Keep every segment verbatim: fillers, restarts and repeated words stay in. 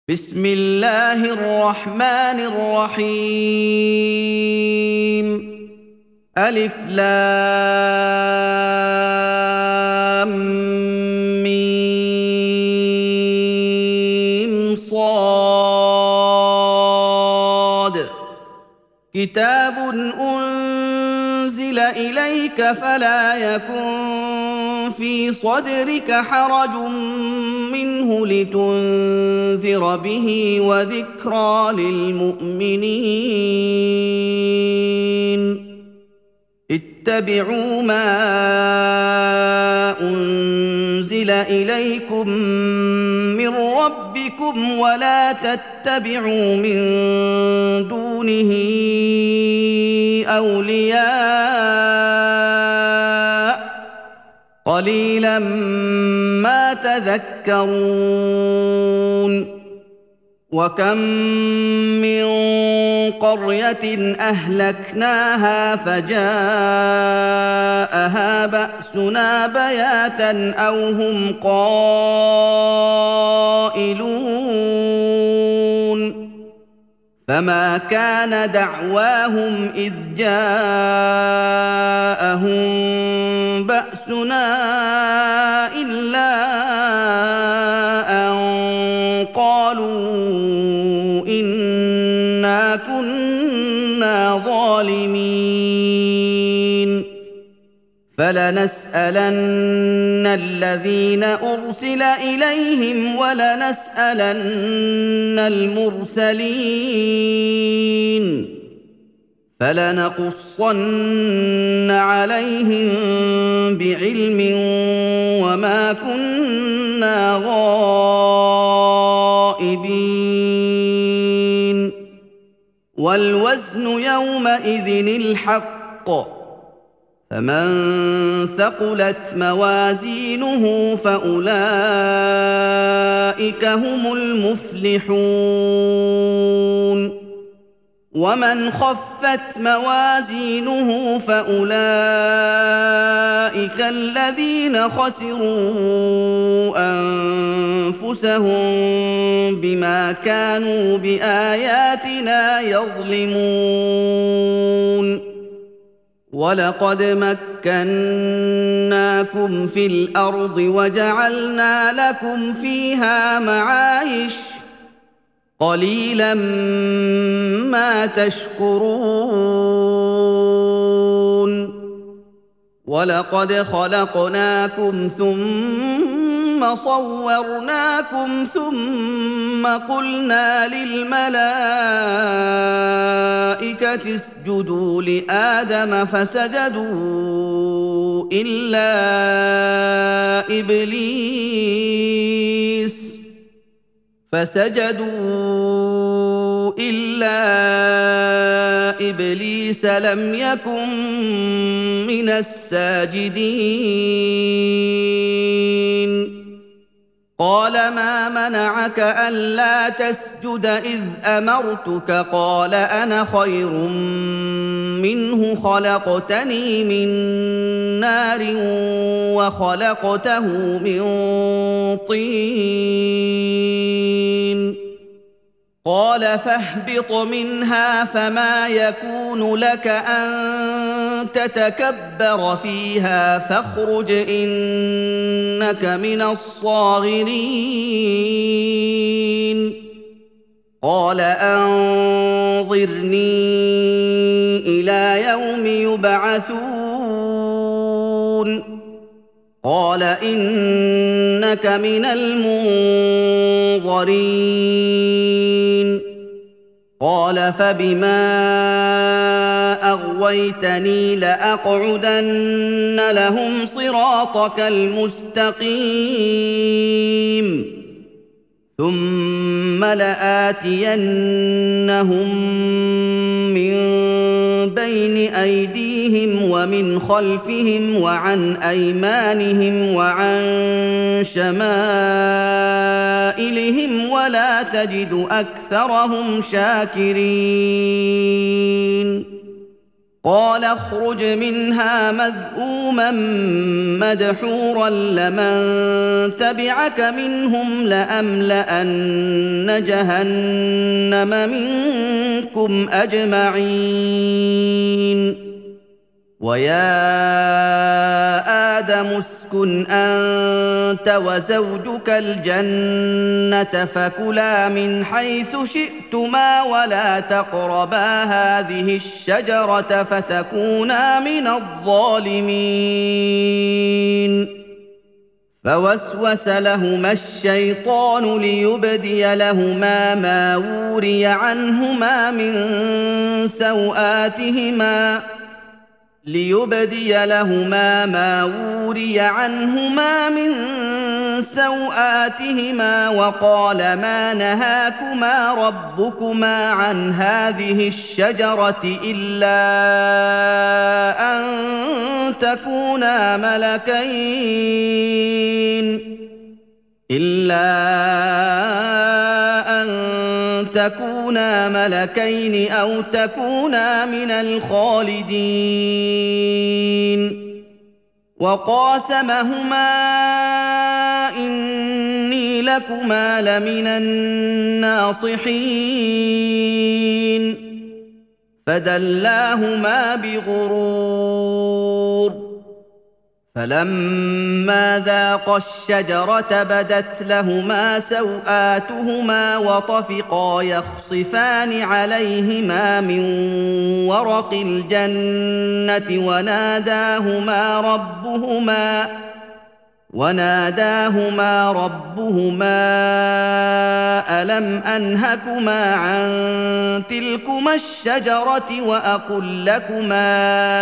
بسم الله الرحمن الرحيم. ألف لام ميم صاد. كتاب أنزل إليك فلا يكن في صدرك حرج منه لتنذر به وذكرى للمؤمنين. اتبعوا ما أنزل إليكم من ربكم ولا تتبعوا من دونه أولياء قليلا ما تذكرون. وكم من قرية أهلكناها فجاءها بأسنا بياتا أو هم قائلون. فما كان دعواهم إذ جاءهم بأسنا إلا أن قالوا إنا كنا ظالمين. فلنسألن الذين أرسل إليهم ولنسألن المرسلين. فلنقصن عليهم بعلم وما كنا غائبين. والوزن يومئذ الحق. فمن ثقلت موازينه فأولئك هم المفلحون. ومن خفت موازينه فأولئك الذين خسروا أنفسهم بما كانوا بآياتنا يظلمون. ولقد مكناكم في الأرض وجعلنا لكم فيها معايش قليلا ما تشكرون. ولقد خلقناكم ثم صورناكم ثم قلنا للملائكة اسجدوا لآدم فسجدوا إلا إبليس فسجدوا إلا إبليس لم يكن من الساجدين. قال ما منعك ألا تسجد إذ أمرتك؟ قال أنا خير منه خلقتني من نار وخلقته من طين. قال فاهبط منها فما يكون لك أن تتكبر فيها فاخرج إنك من الصاغرين. قال أنظرني إلى يوم يبعثون. قال إنك من المنظرين. قال فبما أغويتني لأقعدن لهم صراطك المستقيم ثم لآتينهم من بين أيديهم ومن خلفهم وعن أيمانهم وعن شمائلهم ولا تجد أكثرهم شاكرين. قال اخرج منها مذءوما مدحورا لمن تبعك منهم لأملأن جهنم منكم أجمعين ويا آدم اسكن أنت وزوجك الجنة فكلا من حيث شئتما ولا تقربا هذه الشجرة فتكونا من الظالمين فوسوس لهما الشيطان ليبدي لهما ما وري عنهما من سوآتهما ليبدي لهما ما وري عنهما من سوآتهما وقال ما نهاكما ربكما عن هذه الشجرة إلا أن تكونا ملكين إلا أن تكونا ملكين أو تكونا من الخالدين وقاسمهما إني لكما لمن الناصحين فدلاهما بغرور فلما ذاقا الشجرة بدت لهما سوآتهما وطفقا يخصفان عليهما من ورق الجنة وناداهما ربهما وناداهما ربهما ألم أنهكما عن تلكما الشجرة وأقل لكما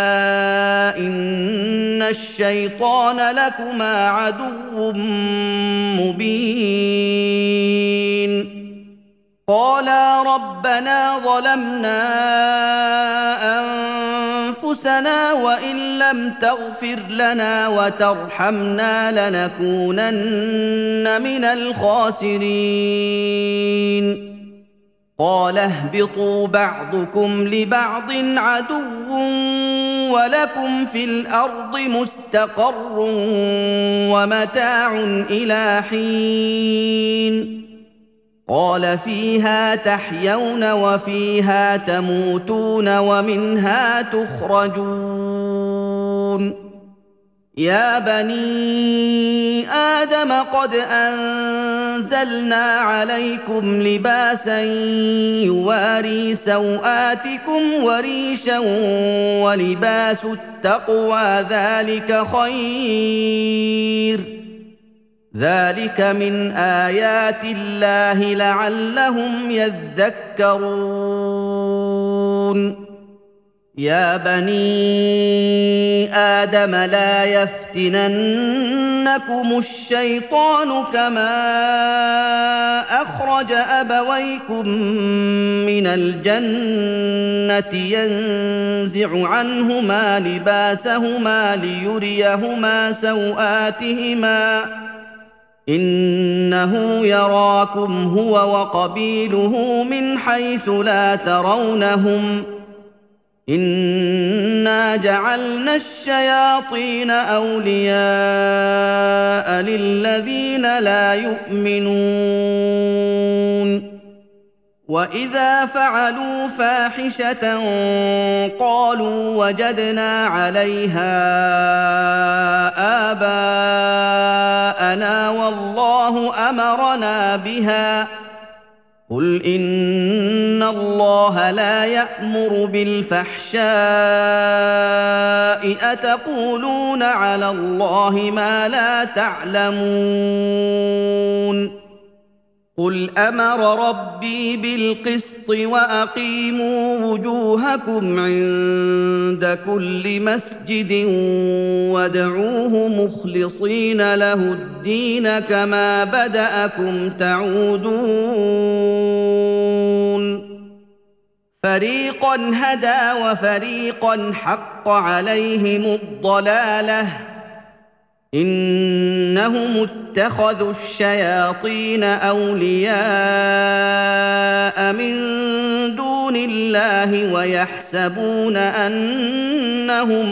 إن الشيطان لكما عدو مبين قالا ربنا ظلمنا أنفسنا وإن لم تغفر لنا وترحمنا لنكونن من الخاسرين قال اهبطوا بعضكم لبعض عدو ولكم في الأرض مستقر ومتاع إلى حين قال فيها تحيون وفيها تموتون ومنها تخرجون يا بني آدم قد أنزلنا عليكم لباسا يواري سوآتكم وريشا ولباس التقوى ذلك خير ذلك من آيات الله لعلهم يذكرون يا بني آدم لا يفتننكم الشيطان كما أخرج أبويكم من الجنة ينزع عنهما لباسهما ليريهما سوآتهما إنه يراكم هو وقبيله من حيث لا ترونهم إنا جعلنا الشياطين أولياء للذين لا يؤمنون وإذا فعلوا فاحشة قالوا وجدنا عليها آباءنا والله أمرنا بها قل إن الله لا يأمر بالفحشاء أتقولون على الله ما لا تعلمون قل أمر ربي بالقسط وأقيموا وجوهكم عند كل مسجد وادعوه مخلصين له الدين كما بدأكم تعودون فريقا هدى وفريقا حق عليهم الضلالة إنهم اتخذوا الشياطين أولياء من دون الله ويحسبون أنهم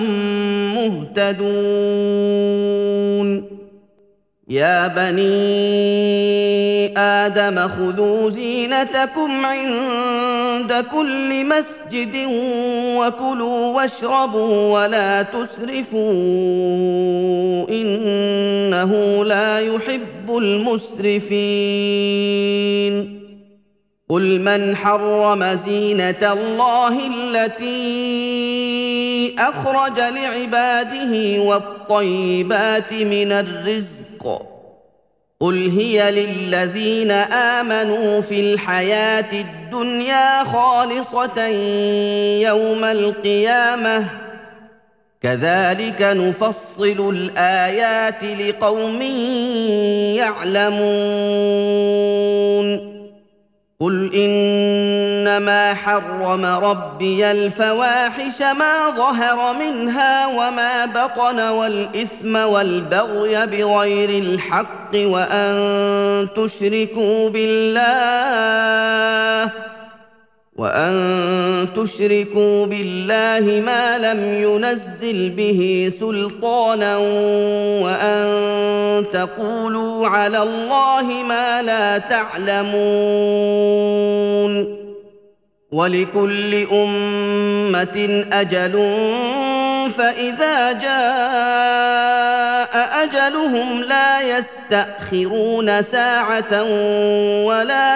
مهتدون يا بني آدم خذوا زينتكم عند كل مسجد وكلوا واشربوا ولا تسرفوا إنه لا يحب المسرفين قل من حرم زينة الله التي أخرج لعباده والطيبات من الرزق قل هي للذين آمنوا في الحياة الدنيا خالصة يوم القيامة كذلك نفصل الآيات لقوم يعلمون قل إنما حرم ربي الفواحش ما ظهر منها وما بطن والإثم والبغي بغير الحق وأن تشركوا بالله وأن تشركوا بالله ما لم ينزل به سلطانا وأن تقولوا على الله ما لا تعلمون ولكل أمة أجل فإذا جاء أجلهم لا يستأخرون ساعة ولا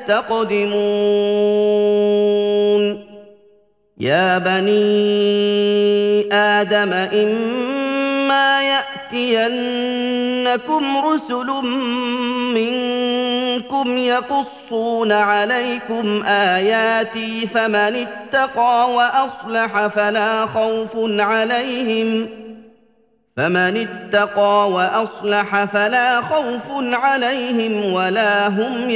يستقدمون يا بني آدم إما يأتينكم رسل منكم يقصون عليكم آياتي فمن اتقى وأصلح فلا خوف عليهم فمن اتقى وأصلح فلا خوف عليهم ولا هم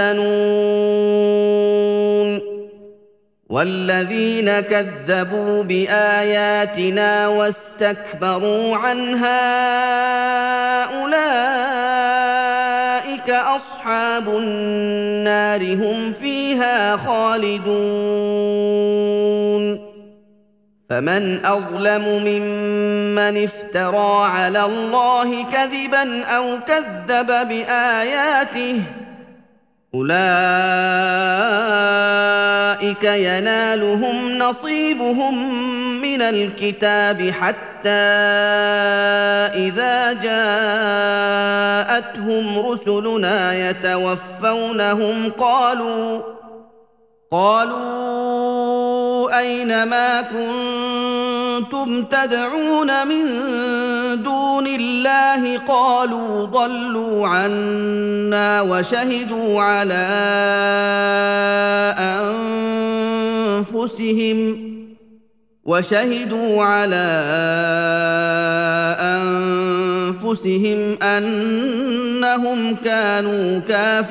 يحزنون والذين كذبوا بآياتنا واستكبروا عنها أولئك أصحاب النار هم فيها خالدون فمن أظلم ممن افترى على الله كذبا أو كذب بآياته أولئك ينالهم نصيبهم من الكتاب حتى إذا جاءتهم رسلنا يتوفونهم قالوا قالوا أين ما كنتم تدعون من دون الله قالوا ضلوا عنا وشهدوا على أنفسهم وشهدوا على أنفسهم أنهم كانوا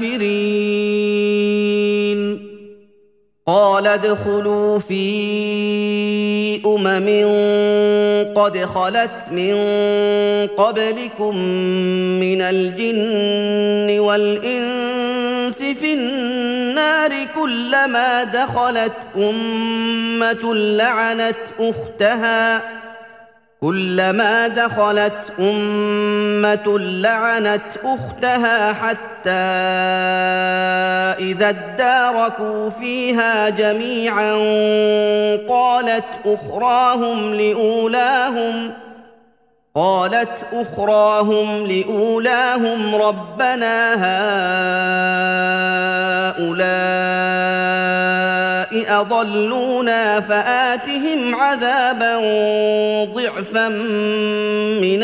كافرين قال ادخلوا في أمم قد خلت من قبلكم من الجن والإنس في النار كلما دخلت أمة لعنت أختها كلما دخلت أمة لعنت أختها حتى إذا اداركوا فيها جميعا قالت أخراهم لأولاهم قالت أخراهم لأولاهم ربنا هؤلاء أضلونا فآتهم عذابا ضعفا من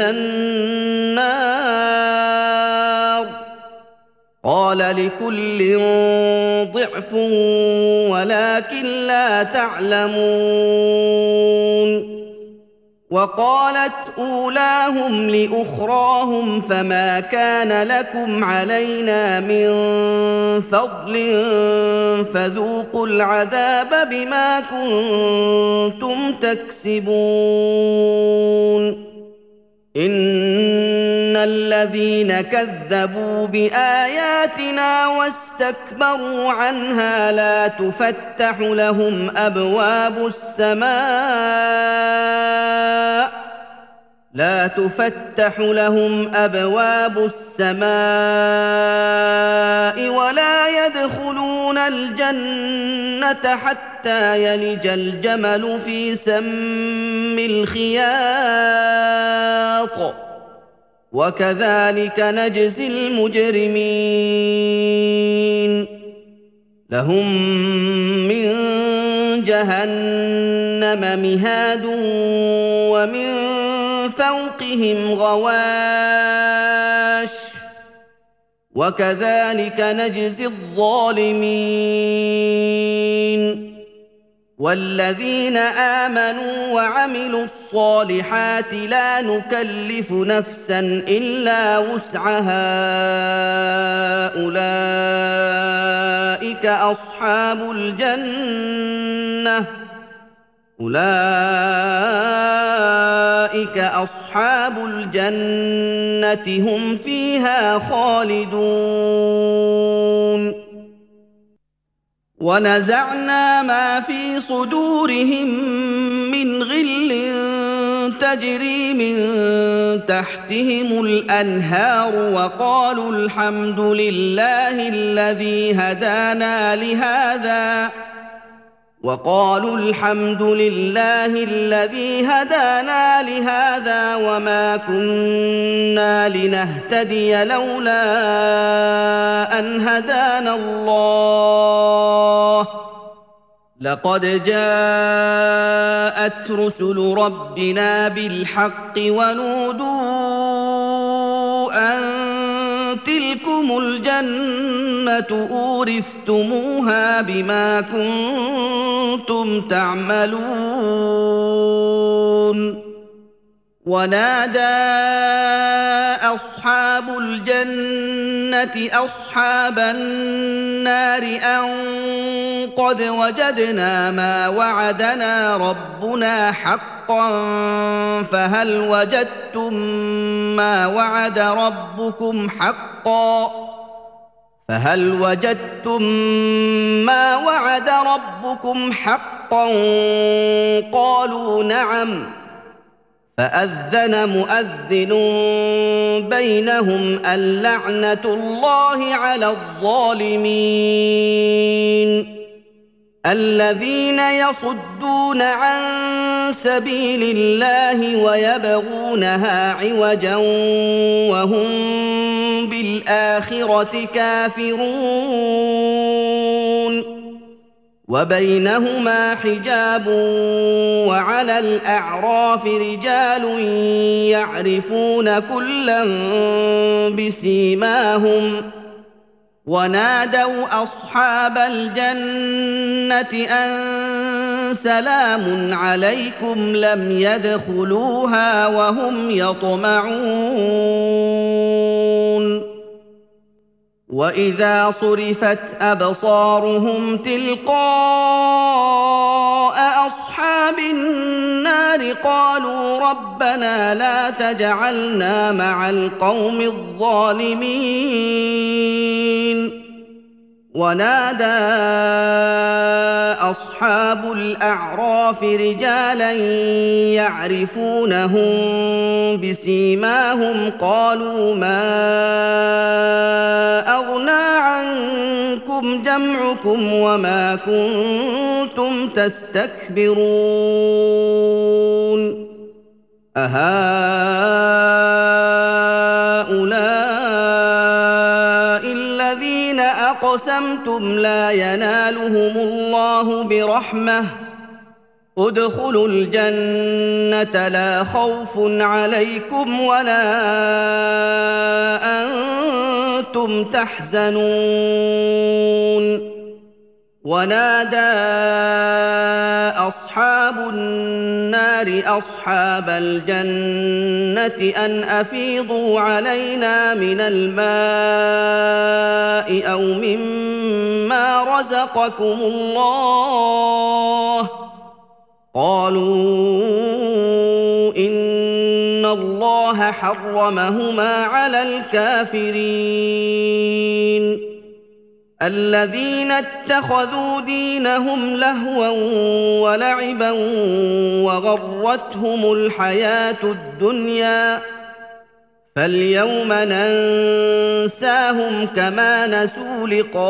النار قال لكل ضعف ولكن لا تعلمون وقالت أولاهم لأخراهم فما كان لكم علينا من فضل فذوقوا العذاب بما كنتم تكسبون إن الذين كذبوا بآياتنا واستكبروا عنها لا تفتح لهم أبواب السماء لا تفتح لهم أبواب السماء ولا يدخلون الجنة حتى يلج الجمل في سم الخياط وكذلك نجزي المجرمين لهم من جهنم مهاد ومن فوقهم غواش وكذلك نجزي الظالمين والذين آمنوا وعملوا الصالحات لا نكلف نفسا إلا وسعها أولئك أصحاب الجنة أولئك أصحاب الجنة هم فيها خالدون ونزعنا ما في صدورهم من غل تجري من تحتهم الأنهار وقالوا الحمد لله الذي هدانا لهذا وقالوا الحمد لله الذي هدانا لهذا وما كنا لنهتدي لولا أن هدانا الله لقد جاءت رسل ربنا بالحق ونودوا أن تلكم الجنة أورثتموها بما كنتم تعملون ونادى أصحاب الجنة أصحاب النار أن قد وجدنا ما وعدنا ربنا حقا فهل وجدتم ما وعد ربكم حقا فهل وجدتم ما وعد ربكم حقا قالوا نعم فأذن مؤذن بينهم اللعنة الله على الظالمين الذين يصدون عن سبيل الله ويبغونها عوجا وهم بالآخرة كافرون وبينهما حجاب وعلى الأعراف رجال يعرفون كلا بسيماهم ونادوا أصحاب الجنة أن سلام عليكم لم يدخلوها وهم يطمعون وإذا صرفت أبصارهم تلقاء أصحاب النار قالوا ربنا لا تجعلنا مع القوم الظالمين ونادى أصحاب الأعراف رجالا يعرفونهم بسيماهم قالوا ما أغنى عنكم جمعكم وما كنتم تستكبرون أهؤلاء الذين أقسمتم لا ينالهم الله برحمة ادخلوا الجنة لا خوف عليكم ولا أنتم تحزنون ونادى أصحاب النار أصحاب الجنة أن أفيضوا علينا من الماء أو مما رزقكم الله قالوا إن الله حرمهما على الكافرين الذين اتخذوا دينهم لهوا ولعبا وغرتهم الحياة الدنيا فاليوم ننساهم كما نسوا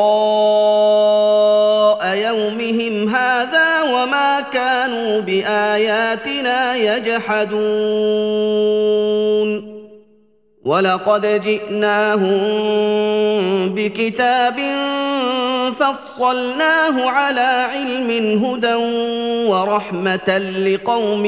لقاء يومهم هذا وما كانوا بآياتنا يجحدون ولقد جئناهم بكتاب فصلناه على علم هدى ورحمة لقوم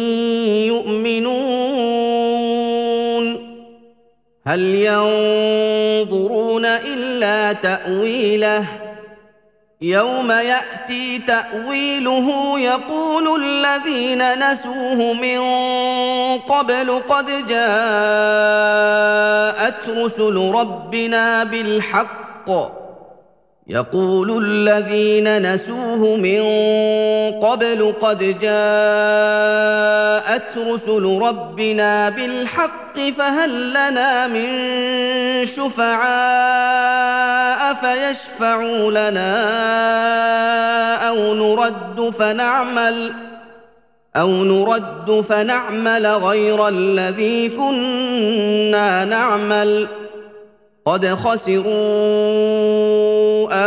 يؤمنون هل ينظرون إلا تأويله يوم يأتي تأويله يقول الذين نسوه من قبل قد جاءت رسل ربنا بالحق يقول الذين نسوه من قبل قد جاءت رسل ربنا بالحق فهل لنا من شفعاء فيشفعوا لنا أو نرد فنعمل أو نرد فنعمل غير الذي كنا نعمل قد خسروا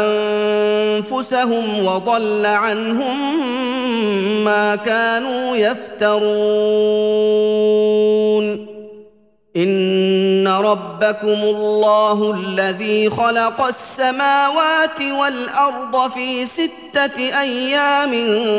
أنفسهم وضل عنهم ما كانوا يفترون إن ربكم الله الذي خلق السماوات والأرض في ستة أيام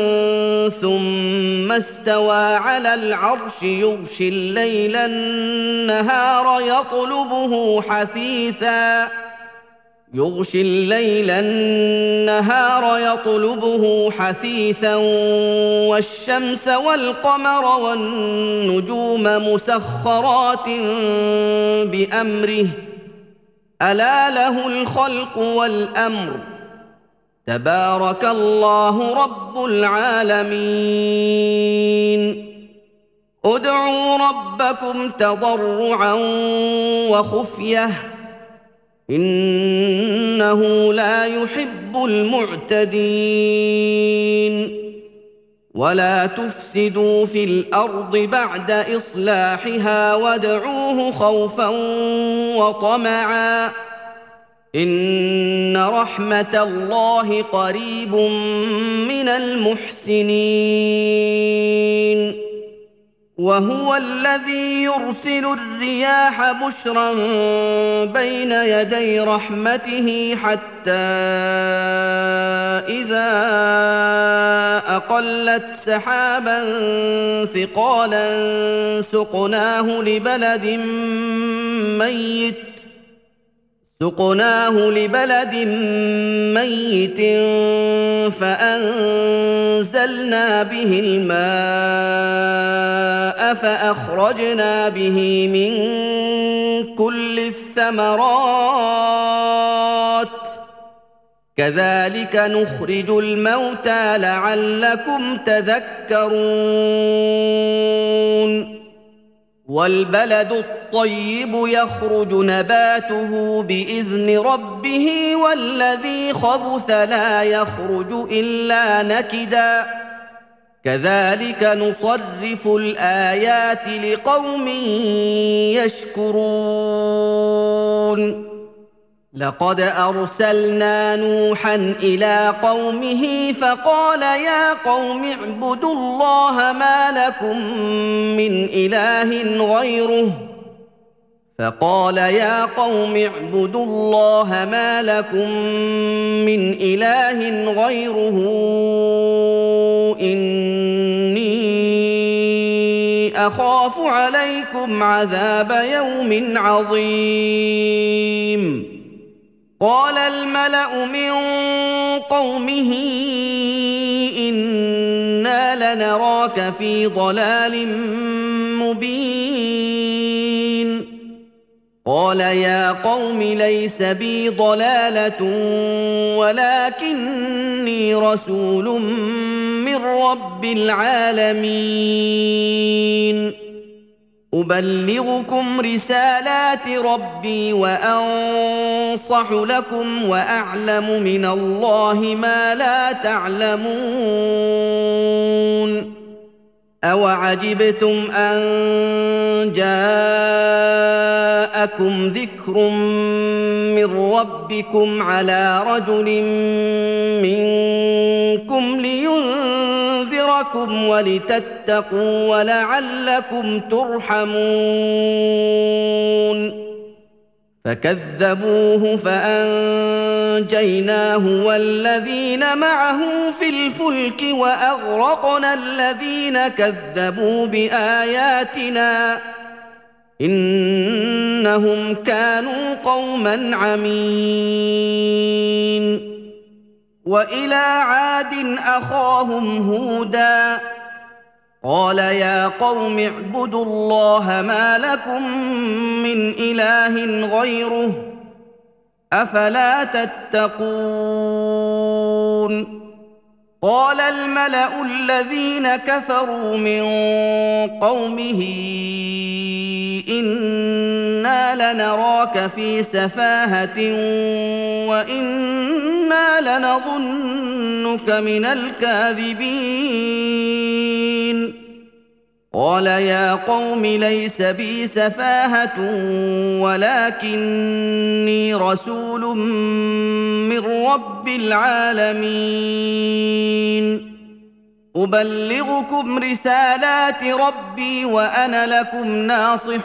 ثم استوى على العرش يغشي الليل النهار يطلبه حثيثاً يغشي الليل النهار يطلبه حثيثا والشمس والقمر والنجوم مسخرات بأمره ألا له الخلق والأمر تبارك الله رب العالمين ادعوا ربكم تضرعا وخفية إنه لا يحب المعتدين ولا تفسدوا في الأرض بعد إصلاحها وادعوه خوفا وطمعا إن رحمة الله قريب من المحسنين وهو الذي يرسل الرياح بشرا بين يدي رحمته حتى إذا أقلت سحابا ثقالا سقناه لبلد ميت سقناه لبلد ميت فأنزلنا به الماء فأخرجنا به من كل الثمرات كذلك نخرج الموتى لعلكم تذكرون والبلد الطيب يخرج نباته بإذن ربه والذي خبث لا يخرج إلا نكدا كذلك نصرف الآيات لقوم يشكرون لقد أرسلنا نوحا إلى قومه فقال يا قوم اعبدوا الله ما لكم من إله غيره فقال يا قوم اعبدوا الله ما لكم من إله غيره إني أخاف عليكم عذاب يوم عظيم قال الملأ من قومه إنا لنراك في ضلال مبين قال يا قوم ليس بي ضلالة ولكني رسول من رب العالمين أبلغكم رسالات ربي وأنصح لكم وأعلم من الله ما لا تعلمون أوعجبتم أن جاءكم ذكر من ربكم على رجل منكم لينذركم ولتتقوا ولعلكم ترحمون فكذبوه فأنجيناه والذين معه في الفلك وأغرقنا الذين كذبوا بآياتنا إنهم كانوا قوما عمين وإلى عاد أخاهم هودا قال يا قوم اعبدوا الله ما لكم من إله غيره أفلا تتقون قال الملأ الذين كفروا من قومه إنا لنراك في سفاهة وإنا لنظنك من الكاذبين قال يا قوم ليس بي سفاهة ولكني رسول من رب العالمين أبلغكم رسالات ربي وأنا لكم ناصح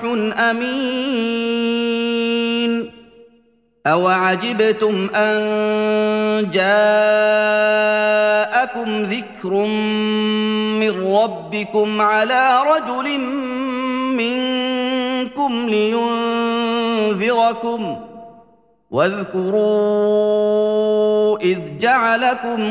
أمين أوعجبتم أن جاءكم ذكر من ربكم على رجل منكم لينذركم واذكروا إذ جعلكم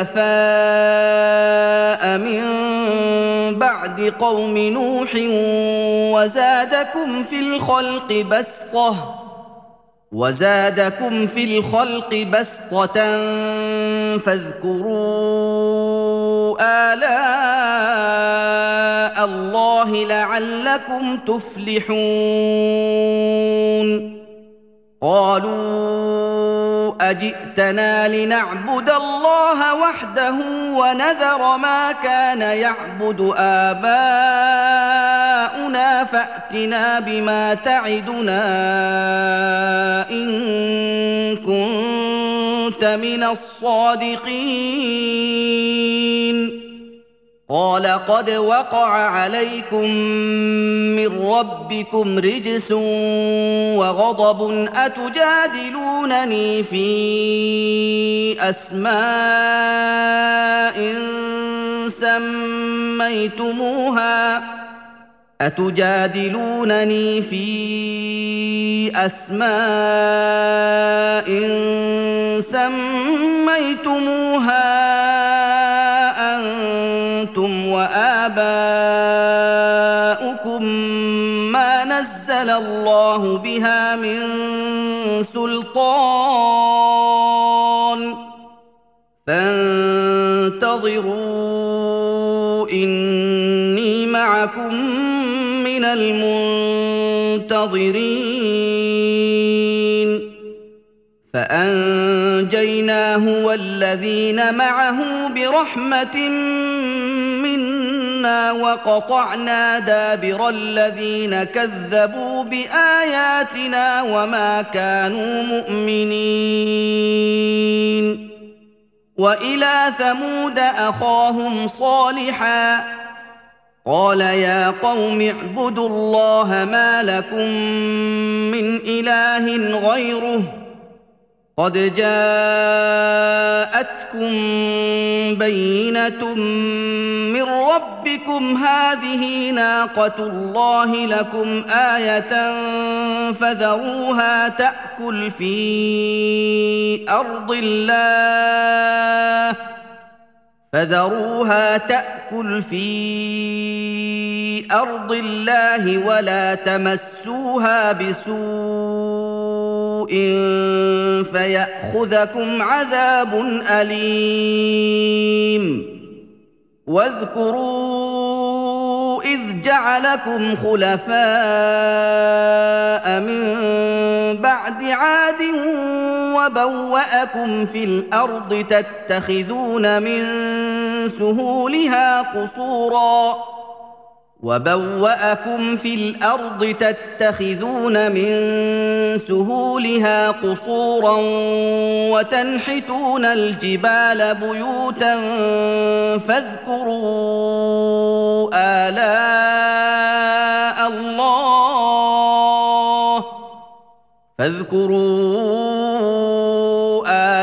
خلفاء من بعد قوم نوح وزادكم في الخلق بسطة وزادكم في الخلق بسطة فاذكروا آلاء الله لعلكم تفلحون قالوا أجئتنا لنعبد الله وحده ونذر ما كان يعبد آباؤنا فأتنا بما تعدنا إن كنت من الصادقين قال قد وقع عليكم من ربكم رجس وغضب أتجادلونني في أسماء سميتموها أتجادلونني في أسماء سميتموها أنتم وآباؤكم ما نزل الله بها من سلطان فانتظروا إني معكم من المنتظرين فأنجيناه والذين معه برحمة منا وقطعنا دابر الذين كذبوا بآياتنا وما كانوا مؤمنين وإلى ثمود أخاهم صالحا قال يا قوم اعبدوا الله ما لكم من إله غيره قد جاءتكم بينة من ربكم هذه ناقة الله لكم آية فذروها تأكل في أرض الله فذروها تأكل في أرض الله ولا تمسوها بسوء فيأخذكم عذاب أليم واذكروا إذ جعلكم خلفاء من بعد عاد وبوأكم في الأرض تتخذون من سهولها قصورا وبوأكم في الأرض تتخذون من سهولها قصورا وتنحتون الجبال بيوتا فاذكروا آلاء الله فاذكروا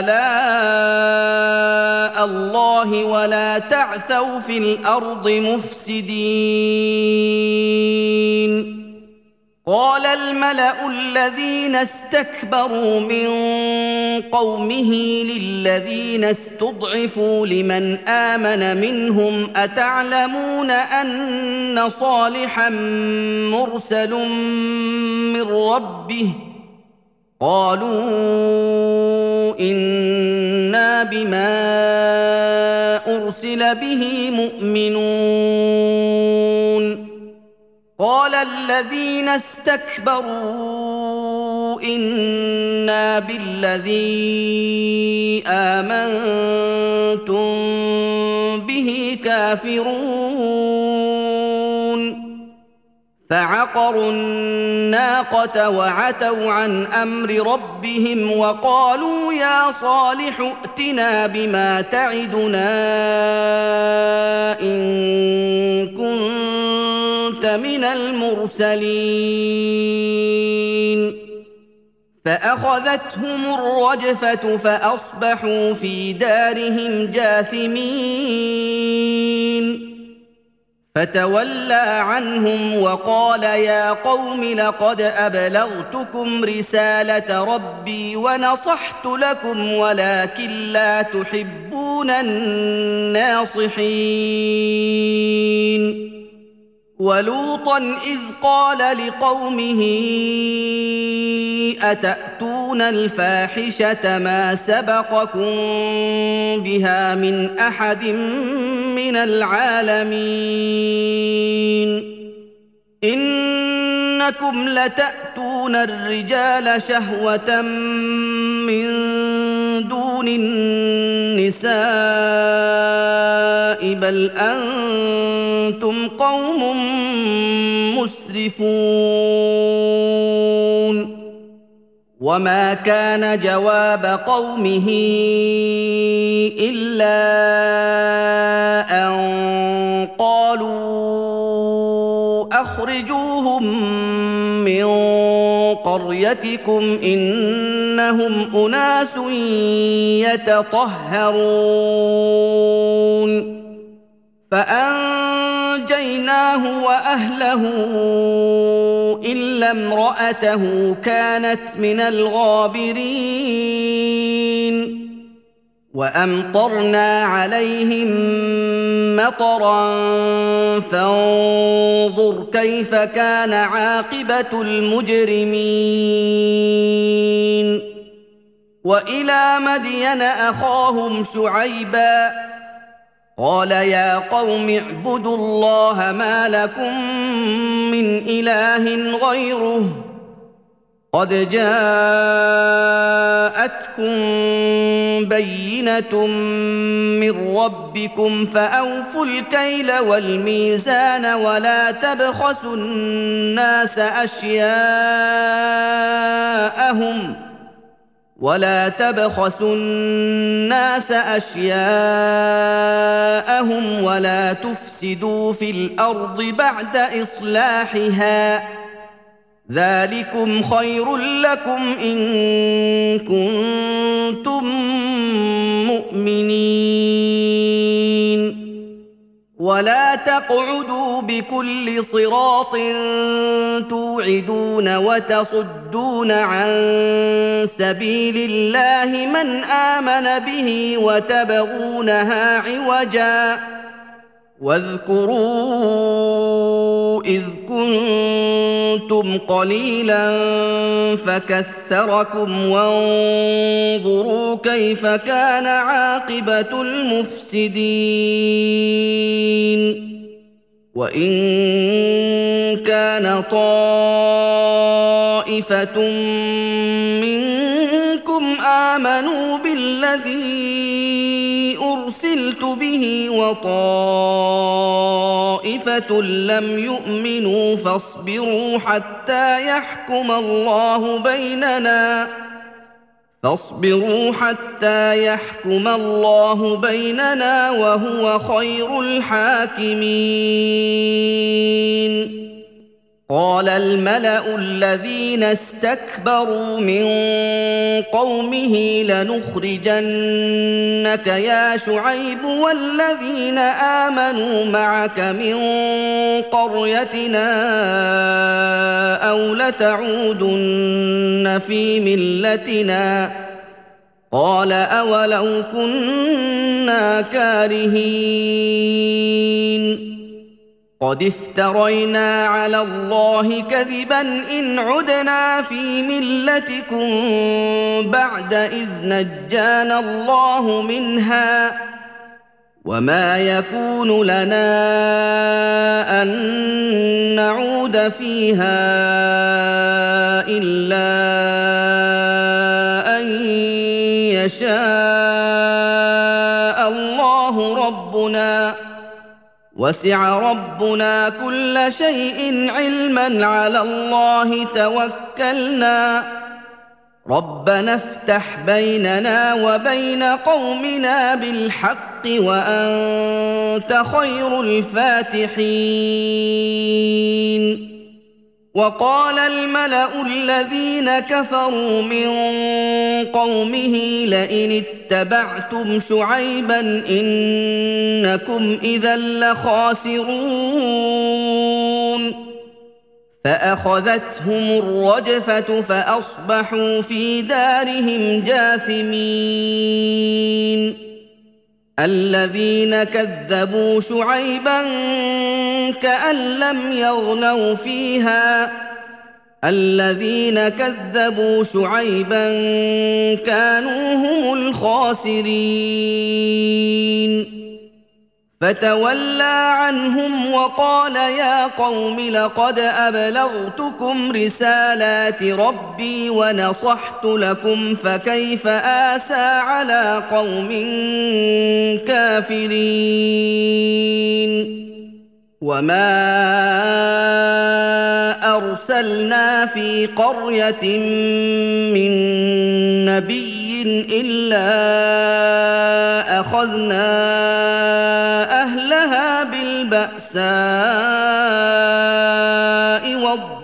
آلاء الله ولا تعثوا في الأرض مفسدين قال الملأ الذين استكبروا من قومه للذين استضعفوا لمن آمن منهم أتعلمون أن صالحا مرسل من ربه قالوا إنا بما أرسل به مؤمنون قال الذين استكبروا إنا بالذي آمنتم به كافرون فعقروا الناقة وعتوا عن أمر ربهم وقالوا يا صالح ائتنا بما تعدنا إن كنت من المرسلين فأخذتهم الرجفة فأصبحوا في دارهم جاثمين فتولى عنهم وقال يا قوم لقد أبلغتكم رسالة ربي ونصحت لكم ولكن لا تحبون الناصحين ولوطا إذ قال لقومه أتأتون الفاحشة ما سبقكم بها من أحد من العالمين إنكم لتأتون الرجال شهوة من دون النساء بل أنتم قوم مسرفون وما كان جواب قومه إلا أن قالوا أخرجوهم من قريتكم إنهم أناس يتطهرون فأنجيناه وأهله إلا امرأته كانت من الغابرين وأمطرنا عليهم مطرا فانظر كيف كان عاقبة المجرمين وإلى مدين أخاهم شعيبا قال يا قوم اعبدوا الله ما لكم من إله غيره قد جاءتكم بينة من ربكم فأوفوا الكيل والميزان ولا تبخسوا الناس أشياءهم ولا تبخسوا الناس أشياءهم ولا تفسدوا في الأرض بعد إصلاحها ذلكم خير لكم إن كنتم مؤمنين ولا تقعدوا بكل صراط توعدون وتصدون عن سبيل الله من آمن به وتبغونها عوجا واذكروا إذ كنتم قليلا فكثركم وانظروا كيف كان عاقبة المفسدين وإن كان طائفة منكم آمنوا بالذي أرسلت به وطائفة لم يؤمنوا فاصبروا حتى يحكم الله بيننا فاصبروا حتى يحكم الله بيننا وهو خير الحاكمين. قال الملأ الذين استكبروا من قومه لنخرجنك يا شعيب والذين آمنوا معك من قريتنا أو لتعودن في ملتنا قال أولو كنا كارهين قد افترينا على الله كذبا إن عدنا في ملتكم بعد إذ نجانا الله منها وما يكون لنا أن نعود فيها إلا أن يشاء الله ربنا وسع ربنا كل شيء علما على الله توكلنا ربنا افتح بيننا وبين قومنا بالحق وأنت خير الفاتحين. وقال الملأ الذين كفروا من قومه لئن اتبعتم شعيبا إنكم إذا لخاسرون فأخذتهم الرجفة فأصبحوا في دارهم جاثمين. الذين كذبوا شعيبا كأن لم يغنوا فيها الذين كذبوا شعيبا كانوا هم الخاسرين. فتولى عنهم وقال يا قوم لقد أبلغتكم رسالات ربي ونصحت لكم فكيف آسى على قوم كافرين. وما أرسلنا في قرية من نبي إلا أخذنا أهلها بالبأساء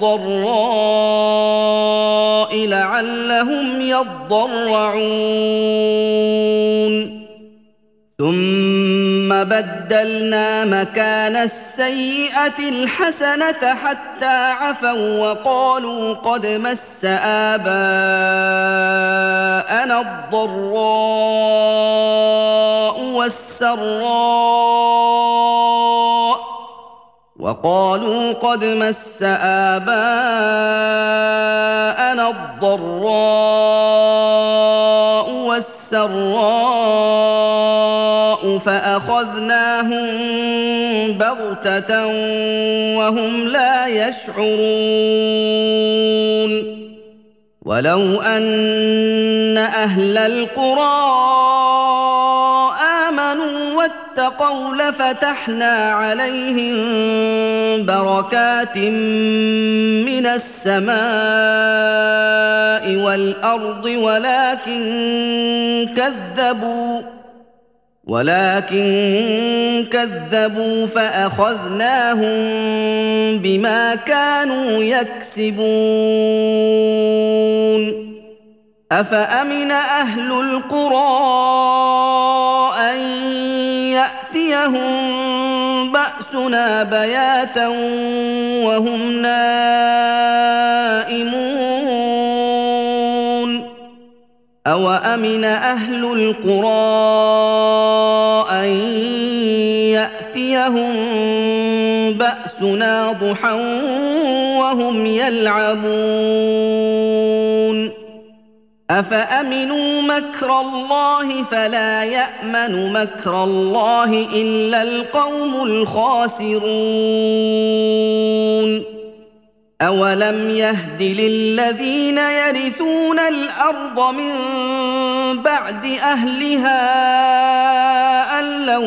والضراء لعلهم يضرعون ثم بدلنا مكان السيئة الحسنة حتى عفوا وقالوا قد مس آباءنا الضراء والسراء وقالوا قد مس آباءنا الضراء والسراء فأخذناهم بغتة وهم لا يشعرون. ولو أن أهل القرى آمنوا واتقوا لفتحنا عليهم بركات من السماء والأرض ولكن كذبوا ولكن كذبوا فأخذناهم بما كانوا يكسبون. أفأمن أهل القرى أن يأتيهم بأسنا بياتا وهم نائمون أوأمن أهل القرى أن يأتيهم بأسنا ضحى وهم يلعبون أفأمنوا مكر الله فلا يأمن مكر الله إلا القوم الخاسرون أولم يهد للذين يرثون الأرض من بعد أهلها أن لو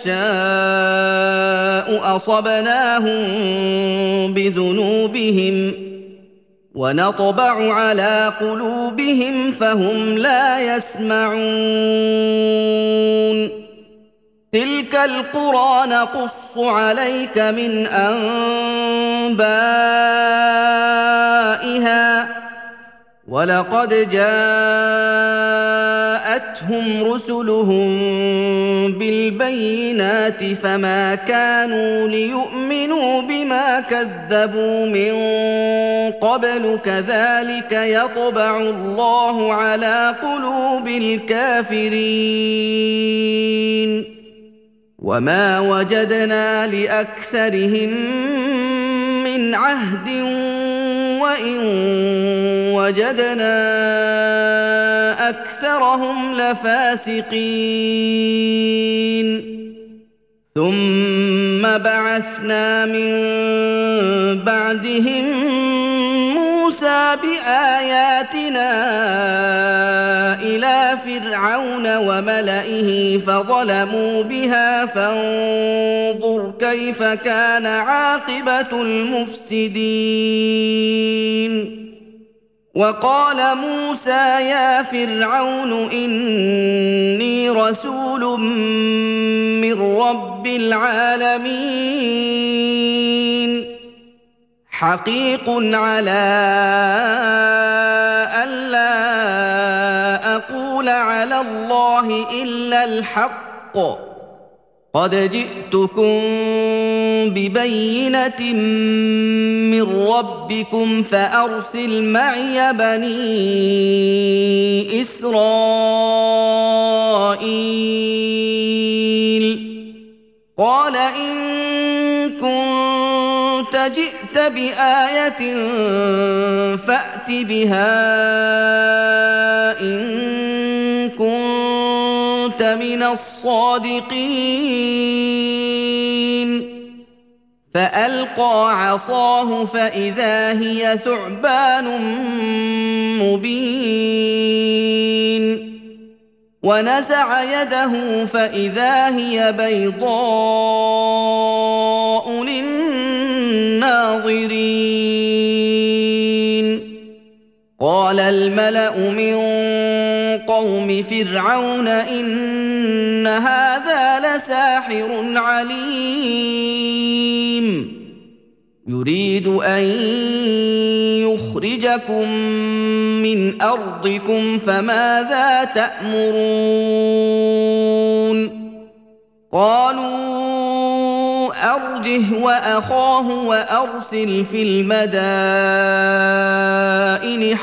نشاء أصبناهم بذنوبهم ونطبع على قلوبهم فهم لا يسمعون تلك القرى نقص عليك من أنبائها ولقد جاءتهم رسلهم بالبينات فما كانوا ليؤمنوا بما كذبوا من قبل كذلك يطبع الله على قلوب الكافرين وما وجدنا لأكثرهم من عهد وإن وجدنا أكثرهم لفاسقين ثم بعثنا من بعدهم موسى بآياتنا إلى فرعون وملئه فظلموا بها فانظر كيف كان عاقبة المفسدين وقال موسى يا فرعون إني رسول من رب العالمين حقيق على ألا أقول على الله إلا الحق قد جئتكم ببينة من ربكم فأرسل معي بني إسرائيل قال إن كنت جئت بآية فأت بها إن كنت من الصادقين فألقى عصاه فإذا هي ثعبان مبين ونزع يده فإذا هي بيضاء للناظرين قال الملأ من قوم فرعون إن هذا لساحر عليم يريد أن يخرجكم من أرضكم فماذا تأمرون قالوا أرجه وأخاه وأرسل في المدائن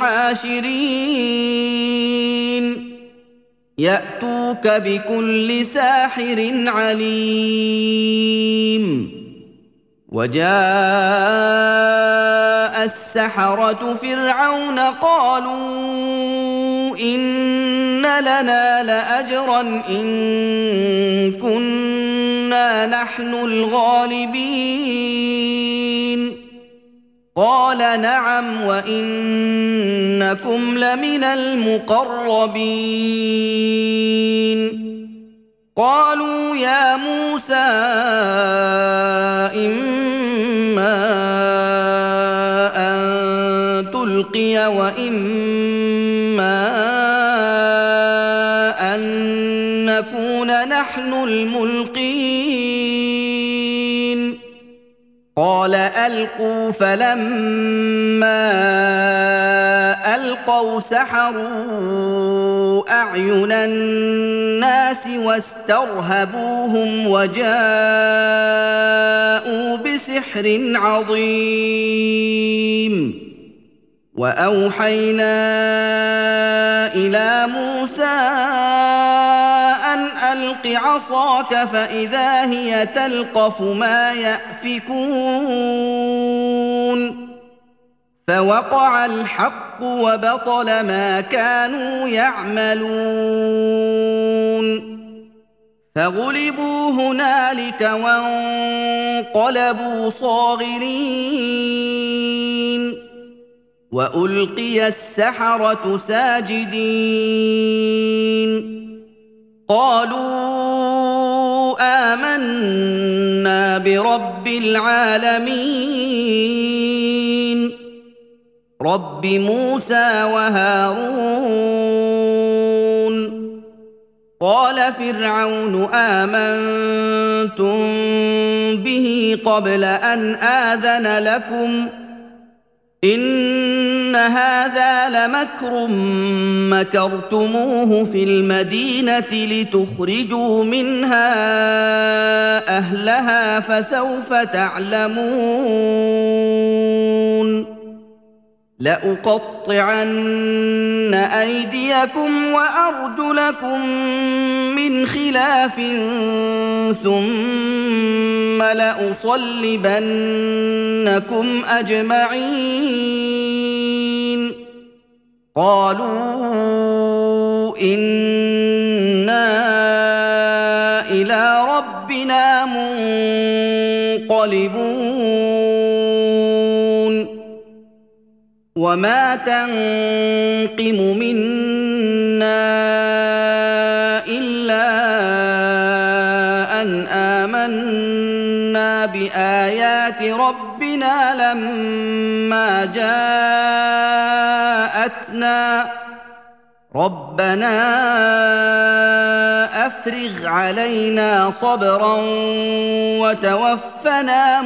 حاشرين يأتوك بكل ساحر عليم وجاء السحرة فرعون قالوا إن لنا لأجرا إن كنا نحن الغالبين قال نعم وإنكم لمن المقربين قالوا يا موسى إما أن تلقي وإما أن نكون نحن الملقين قال ألقوا فلما ألقوا سحروا أعين الناس واسترهبوهم وجاءوا بسحر عظيم وأوحينا إلى موسى أن ألق عصاك فإذا هي تلقف ما يأفكون فوقع الحق وبطل ما كانوا يعملون فغلبوا هنالك وانقلبوا صاغرين وألقي السحرة ساجدين قالوا آمنا برب العالمين رب موسى وهارون قال فرعون آمنتم به قبل أن آذن لكم إن هذا لمكر مكرتموه في المدينة لتخرجوا منها أهلها فسوف تعلمون لأقطعن أيديكم وأرجلكم من خلاف ثم لأصلبنكم أجمعين قالوا إنا إلى ربنا منقلبون وما تنقم منا إلا أن آمنا بآيات ربنا لما جاءتنا ربنا أفرغ علينا صبرا وتوفنا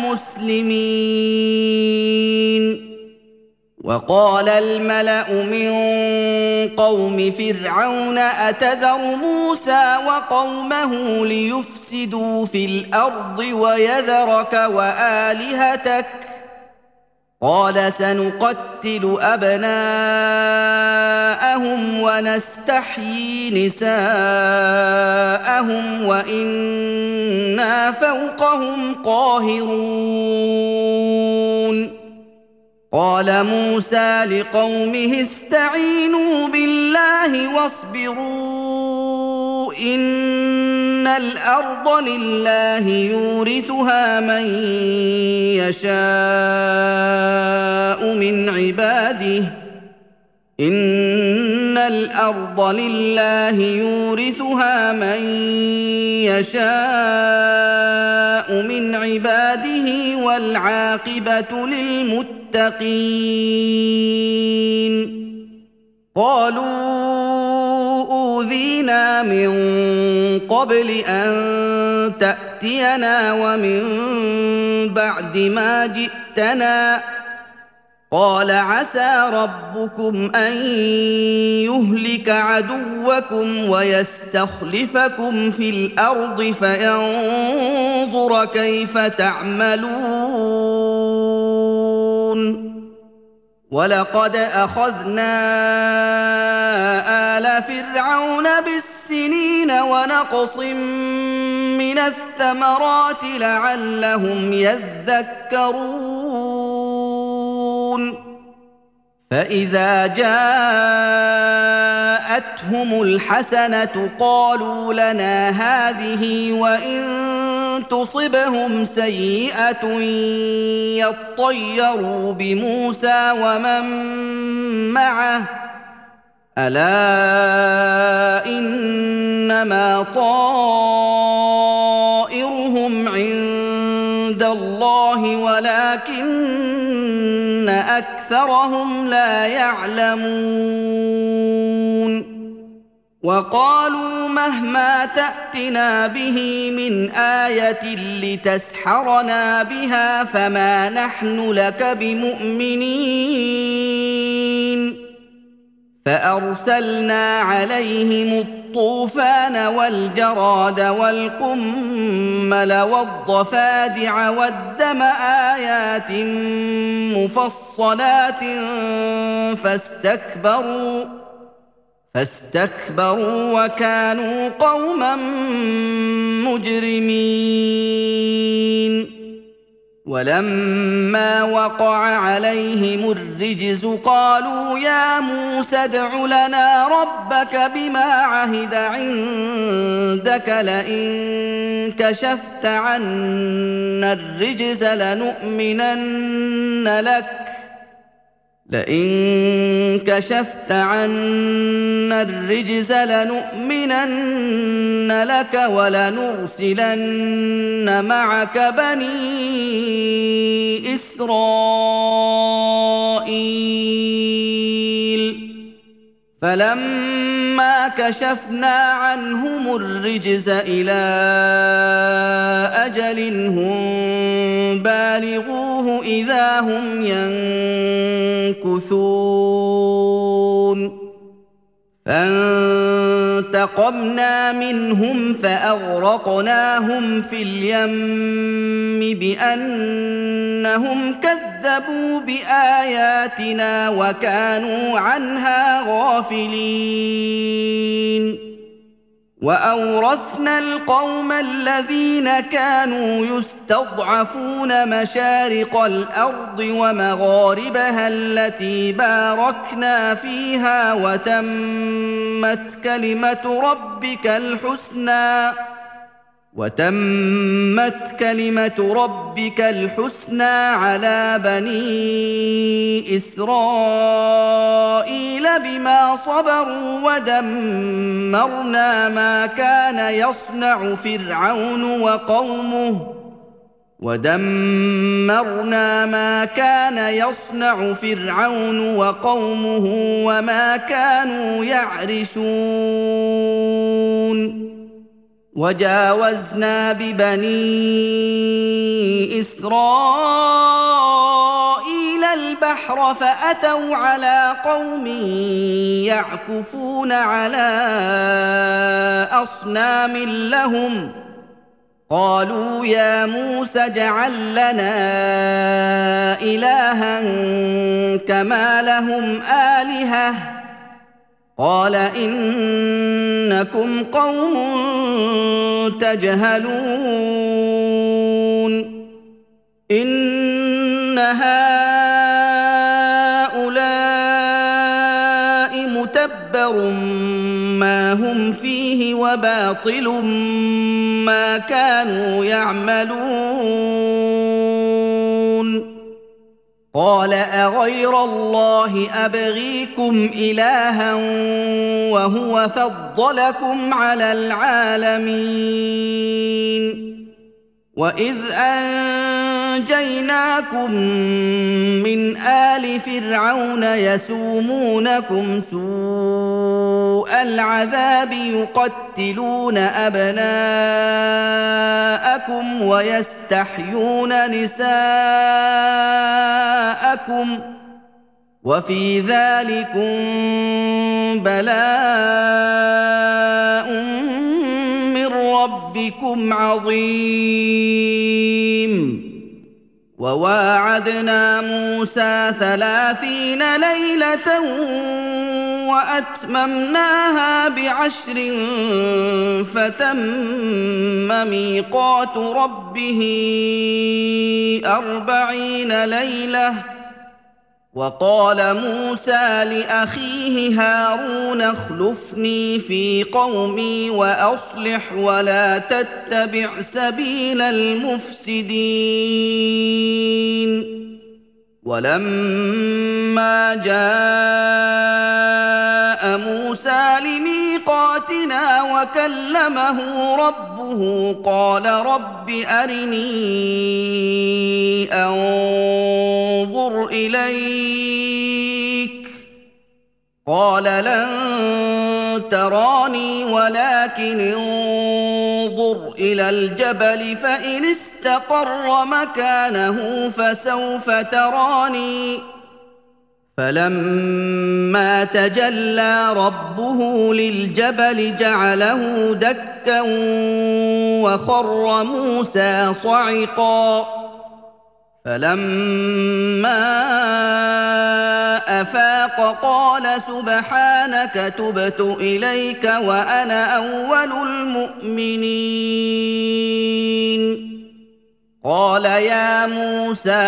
مسلمين وقال الملأ من قوم فرعون أتذر موسى وقومه ليفسدوا في الأرض ويذرك وآلهتك قال سنقتل أبناءهم ونستحيي نساءهم وإنا فوقهم قاهرون قال موسى لقومه استعينوا بالله واصبروا إن الأرض لله يورثها من يشاء من عباده إن الأرض لله يورثها من يشاء من عباده والعاقبة للمتقين المتقين قالوا أوذينا من قبل أن تأتينا ومن بعد ما جئتنا قال عسى ربكم أن يهلك عدوكم ويستخلفكم في الأرض فينظر كيف تعملون ولقد أخذنا آل فرعون بالسنين ونقص من الثمرات لعلهم يذكرون فإذا جاءتهم الحسنة قالوا لنا هذه وإن تصبهم سيئة يطيروا بموسى ومن معه ألا إنما طائرهم عند الله ولكن أكثرهم لا يعلمون وقالوا مهما تأتنا به من آية لتسحرنا بها فما نحن لك بمؤمنين فأرسلنا عليهم الطوفان والجراد والقمل والضفادع والدم آيات مفصلات فاستكبروا فاستكبروا وكانوا قوما مجرمين ولما وقع عليهم الرجز قالوا يا موسى ادع لنا ربك بما عهد عندك لئن كشفت عنا الرجز لنؤمنن لك لئن كشفت عنا الرجز لنؤمنن لك ولنرسلن معك بني إسرائيل فلما كشفنا عنهم الرجز إلى أجل هم بالغوه إذا هم ينكثون فانتقمنا منهم فأغرقناهم في اليم بأنهم كذبوا بآياتنا وكانوا عنها غافلين وأورثنا القوم الذين كانوا يستضعفون مشارق الأرض ومغاربها التي باركنا فيها وتمت كلمة ربك الحسنى وتمت كلمة ربك الحسنى على بني إسرائيل بما صبروا ودمرنا ما كان يصنع فرعون وقومه ودمرنا ما كان يصنع فرعون وقومه وما كانوا يعرشون وجاوزنا ببني إسرائيل البحر فأتوا على قوم يعكفون على أصنام لهم قالوا يا موسى اجعل لنا إلها كما لهم آلهة قال إنكم قوم تجهلون إن هؤلاء متبر ما هم فيه وباطل ما كانوا يعملون قال أغير الله أبغيكم إلها وهو فضلكم على العالمين وإذ أنجيناكم من آل فرعون يسومونكم سوء العذاب يقتلون أبناءكم ويستحيون نساءكم وفي ذلكم بلاء من ربكم عظيم وواعدنا موسى ثلاثين ليلة وأتممناها بعشر فتم ميقات ربه أربعين ليلة وقال موسى لأخيه هارون اخلفني في قومي وأصلح ولا تتبع سبيل المفسدين ولما جاء موسى لميقاتنا وكلمه ربه قال رب أرني أنظر إليك قال لن تراني ولكن انظر إلى الجبل فإن استقر مكانه فسوف تراني فلما تجلى ربه للجبل جعله دكا وخر موسى صعقا فلما أفاق قال سبحانك تبت إليك وأنا أول المؤمنين قال يا موسى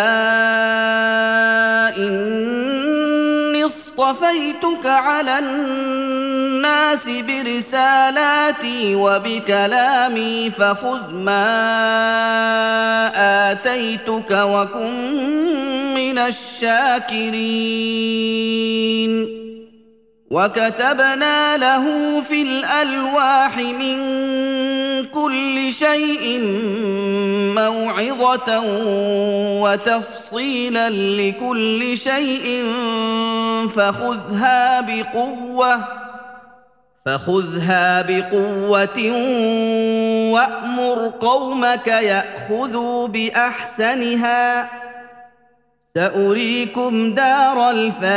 إني اصطفيتك على الناس برسالاتي وبكلامي فخذ ما آتيتك وكن من الشاكرين وكتبنا له في الألواح من كل شيء موعظة وتفصيلا لكل شيء فخذها بقوة فخذها بقوة وأمر قومك يأخذوا بأحسنها سأريكم دار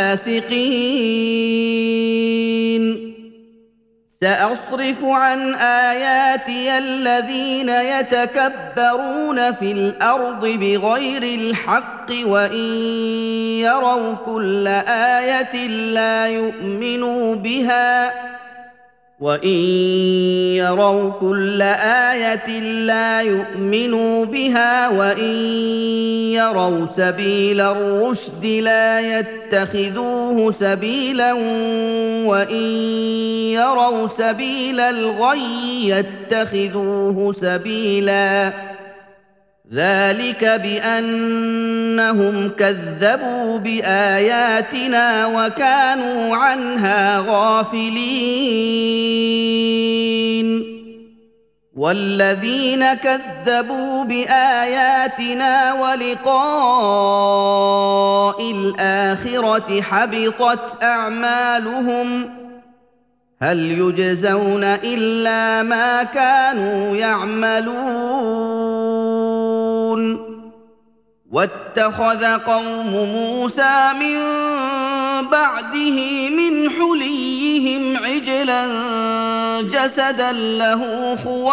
الفاسقين سأصرف عن آياتي الذين يتكبرون في الأرض بغير الحق وإن يروا كل آية لا يؤمنوا بها وإن يروا كل آية لا يؤمنوا بها وإن يروا سبيل الرشد لا يتخذوه سبيلا وإن يروا سبيل الغي يتخذوه سبيلا ذلك بأنهم كذبوا بآياتنا وكانوا عنها غافلين والذين كذبوا بآياتنا ولقاء الآخرة حبطت أعمالهم هل يجزون إلا ما كانوا يعملون واتخذ قوم موسى من بعده من حليهم عجلا جسدا له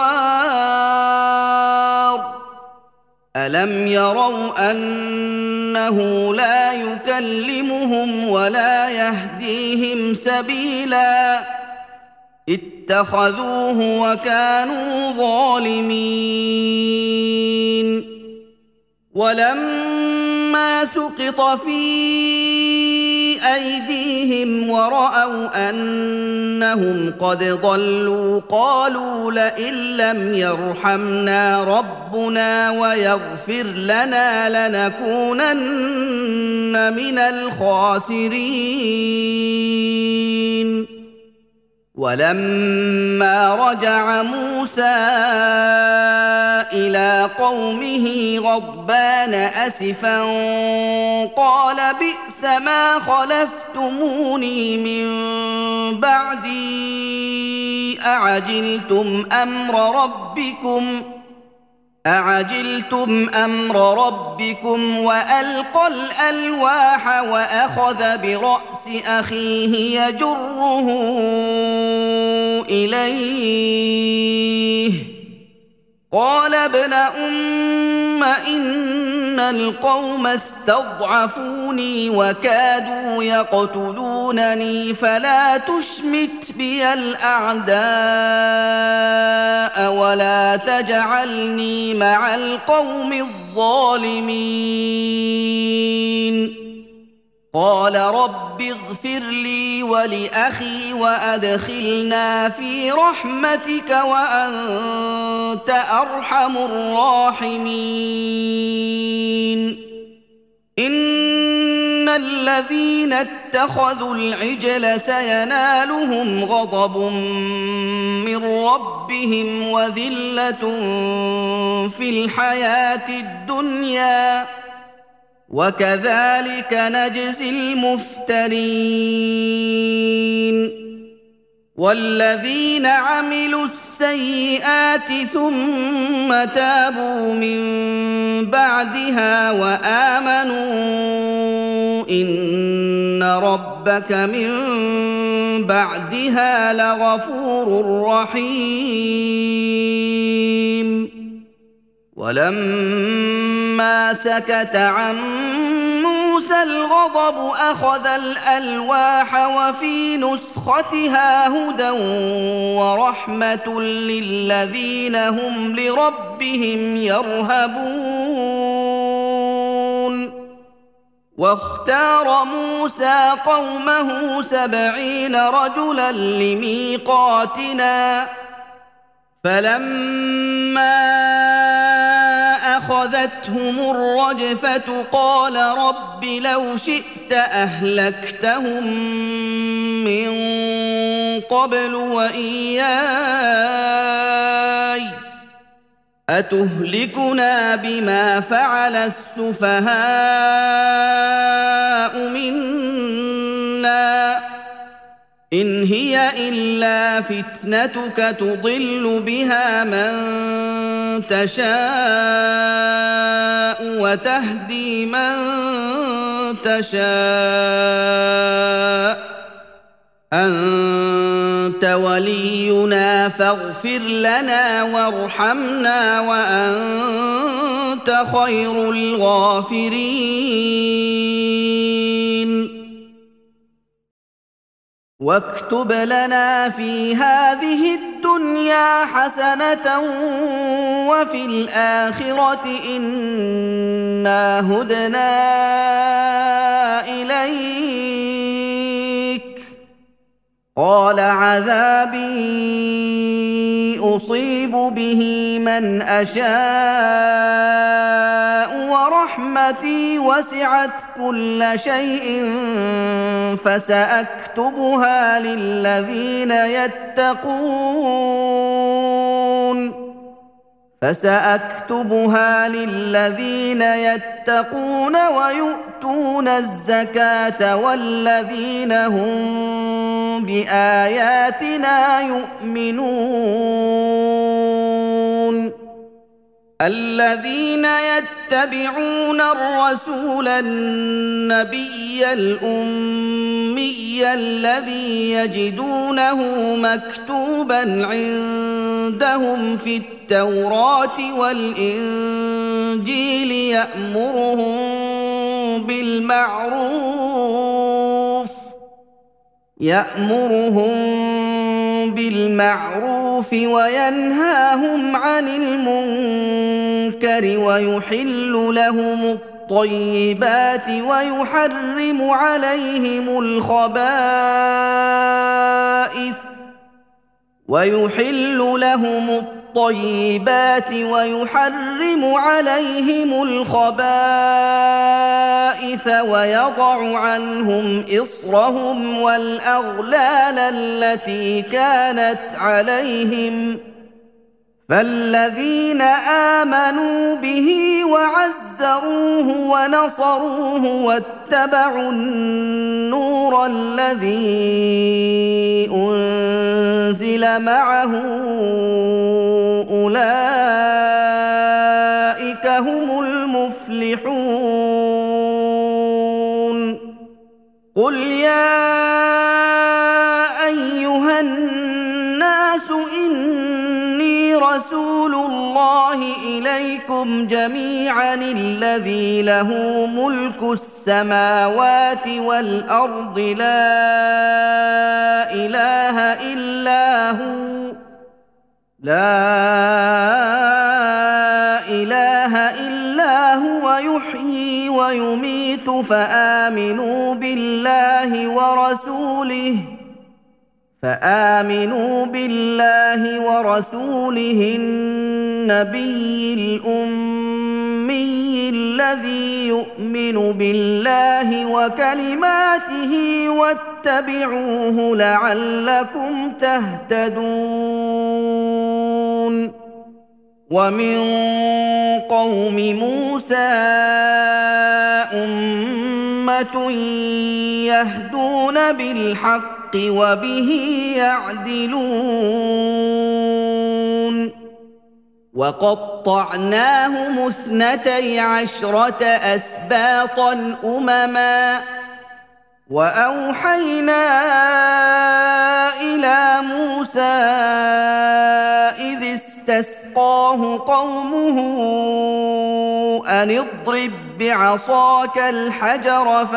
خوار ألم يروا أنه لا يكلمهم ولا يهديهم سبيلا اتخذوه وكانوا ظالمين ولما سقط في أيديهم ورأوا أنهم قد ضلوا قالوا لئن لم يرحمنا ربنا ويغفر لنا لنكونن من الخاسرين ولما رجع موسى إلى قومه غضبان أسفا قال بئس ما خلفتموني من بعدي أعجلتم أمر ربكم أعجلتم أمر ربكم وألقى الألواح وأخذ برأس أخيه يجره إليه قال ابن أم إن القوم استضعفوني وكادوا يقتلونني فلا تشمت بي الأعداء ولا تجعلني مع القوم الظالمين قال رب اغفر لي ولأخي وأدخلنا في رحمتك وأنت أرحم الراحمين إن الذين اتخذوا العجل سينالهم غضب من ربهم وذلة في الحياة الدنيا وكذلك نجزي المفترين والذين عملوا السيئات ثم تابوا من بعدها وآمنوا إن ربك من بعدها لغفور رحيم ولما سكت عن موسى الغضب أخذ الألواح وفي نسختها هدى ورحمة للذين هم لربهم يرهبون واختار موسى قومه سبعين رجلا لميقاتنا فلما أخذتهم الرجفة قال رب لو شئت أهلكتهم من قبل وإياي أتهلكنا بما فعل السفهاء منا إن هي إلا فتنتك تضل بها من تشاء وتهدي من تشاء أنت ولينا فاغفر لنا وارحمنا وأنت خير الغافرين واكتب لنا في هذه الدنيا حسنة وفي الآخرة إنا هدنا إليك قال عذابي أصيب به من أشاء ورحمتي وسعت كل شيء فسأكتبها للذين يتقون فسأكتبها للذين يتقون ويؤتون الزكاة والذين هم بآياتنا يؤمنون الذين يتبعون الرسول النبي الأمي الذي يجدونه مكتوبا عندهم في التوراة والإنجيل يأمرهم بالمعروف يأمرهم بالمعروف وينهاهم عن المنكر ويحل لهم الطيبات ويحرم عليهم الخبائث ويحل لهم الطيبات ويحرم عليهم الخبائث ويضع عنهم إصرهم والأغلال التي كانت عليهم فالذين آمنوا به وعزروه ونصروه واتبعوا النور الذي أنزل معه أولئك هم المفلحون قل يا أيها الناس إني رسول الله إليكم جميعا الذي له ملك السماوات والأرض لا إله إلا هو لا إله إلا هو يحيي ويميت فآمنوا بالله ورسوله فآمنوا بالله ورسوله النبي الأمي الذي يؤمن بالله وكلماته واتبعوه لعلكم تهتدون ومن قوم موسى أمة يهدون بالحق وبه يعدلون وقطعناهم اثنتي عشرة أسباطا أمما وأوحينا إلى موسى إذ استسقاه قومه أن اضرب بعصاك الحجر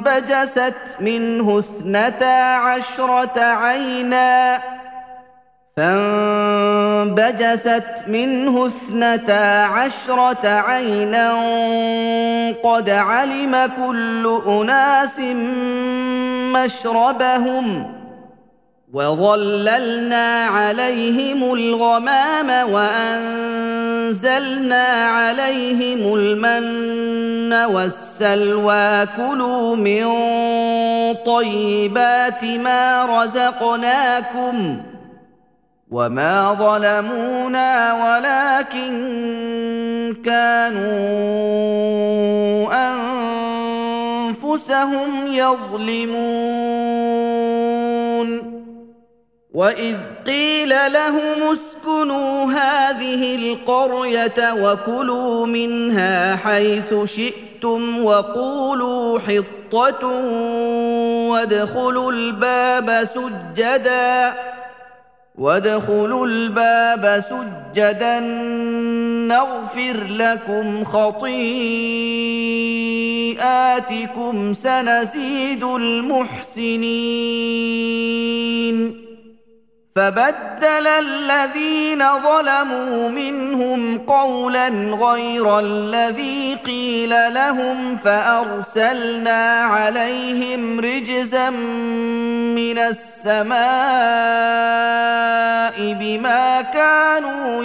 فانبجست منه اثنتا عشرة عينا فانبجست منه اثنتا عشرة عينا قد علم كل أناس مشربهم وظللنا عليهم الغمام وأنزلنا عليهم المن والسلوى كلوا من طيبات ما رزقناكم وما ظلمونا ولكن كانوا أنفسهم يظلمون وإذ قيل لهم اسكنوا هذه القرية وكلوا منها حيث شئتم وقولوا حطة وادخلوا الباب سجداً وادخلوا الباب سجدا نغفر لكم خطيئاتكم سنزيد المحسنين فبدل الذين ظلموا منهم قولا غير الذي قيل لهم فأرسلنا عليهم رجزا من السماء بما كانوا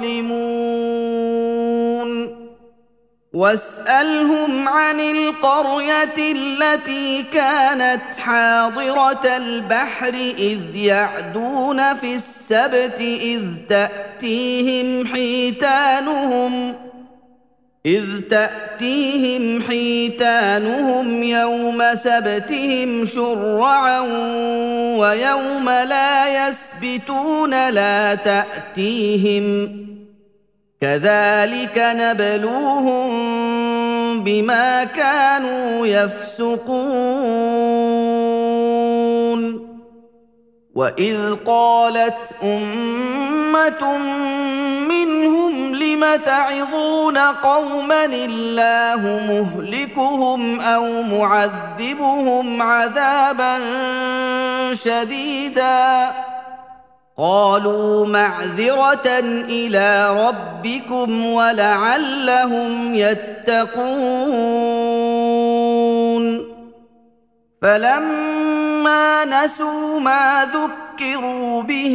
يظلمون واسألهم عن القرية التي كانت حاضرة البحر إذ يعدون في السبت إذ تأتيهم حيتانهم إذ تأتيهم حيتانهم يوم سبتهم شرعا ويوم لا يسبتون لا تأتيهم كذلك نبلوهم بما كانوا يفسقون وإذ قالت أمة منهم لم تعظون قوما الله مهلكهم أو معذبهم عذابا شديدا قالوا معذرة إلى ربكم ولعلهم يتقون فلما نسوا ما ذكروا به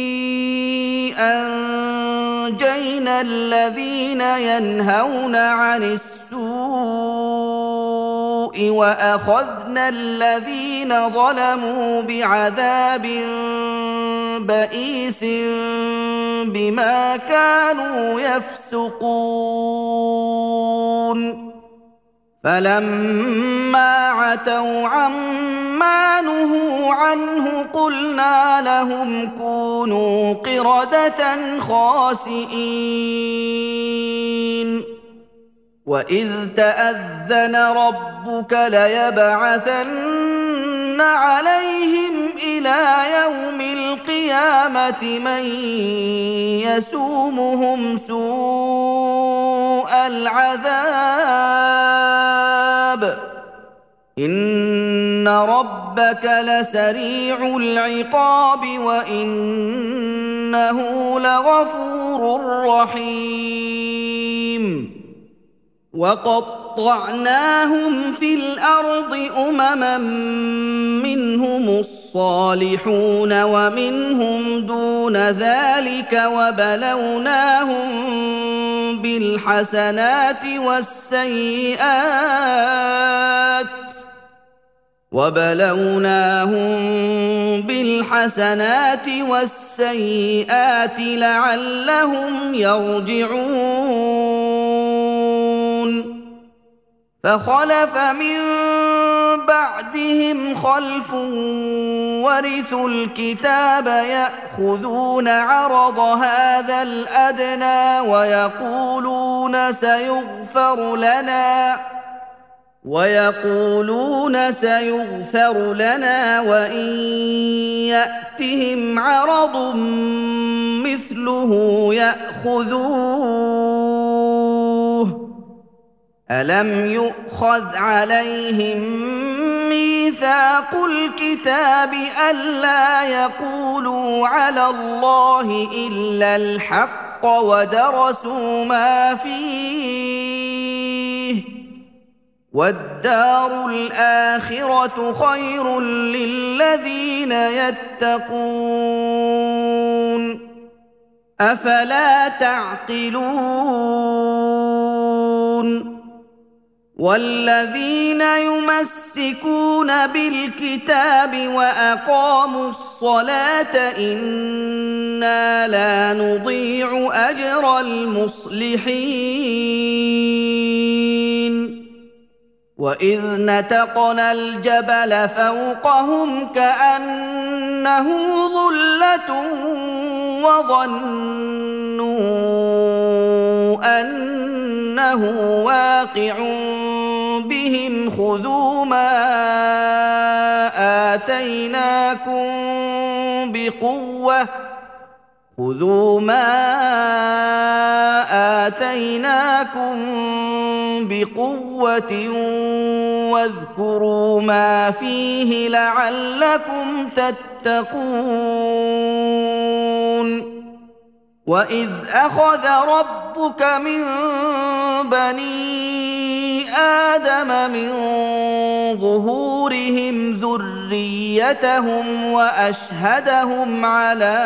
أنجينا الذين ينهون عن السوء وأخذنا الذين ظلموا بعذاب بئيس بما كانوا يفسقون فلما عتوا عما نهوا عنه قلنا لهم كونوا قردة خاسئين وإذ تأذن ربك ليبعثن عليهم إلى يوم القيامة من يسومهم سوء العذاب إن ربك لسريع العقاب وإنه لغفور رحيم وقطعناهم في الأرض أمما منهم الصالحون ومنهم دون ذلك وبلوناهم بالحسنات والسيئات وبلوناهم بالحسنات والسيئات لعلهم يرجعون فخلف من بعدهم خلف ورثوا الكتاب يأخذون عرض هذا الأدنى ويقولون سيغفر لنا ويقولون سيغفر لنا وإن يأتهم عرض مثله يأخذوه ألم يؤخذ عليهم ميثاق الكتاب ألا يقولوا على الله إلا الحق ودرسوا ما فيه والدار الآخرة خير للذين يتقون أفلا تعقلون والذين يمسكون بالكتاب وأقاموا الصلاة إنا لا نضيع أجر المصلحين وإذ نتقنا الجبل فوقهم كأنه ظلة وظنوا أنه واقع بهم خذوا ما آتيناكم بقوة خذوا ما آتيناكم بقوة واذكروا ما فيه لعلكم تتقون وإذ أخذ ربك من بني آدم من ظهورهم ذريتهم وأشهدهم على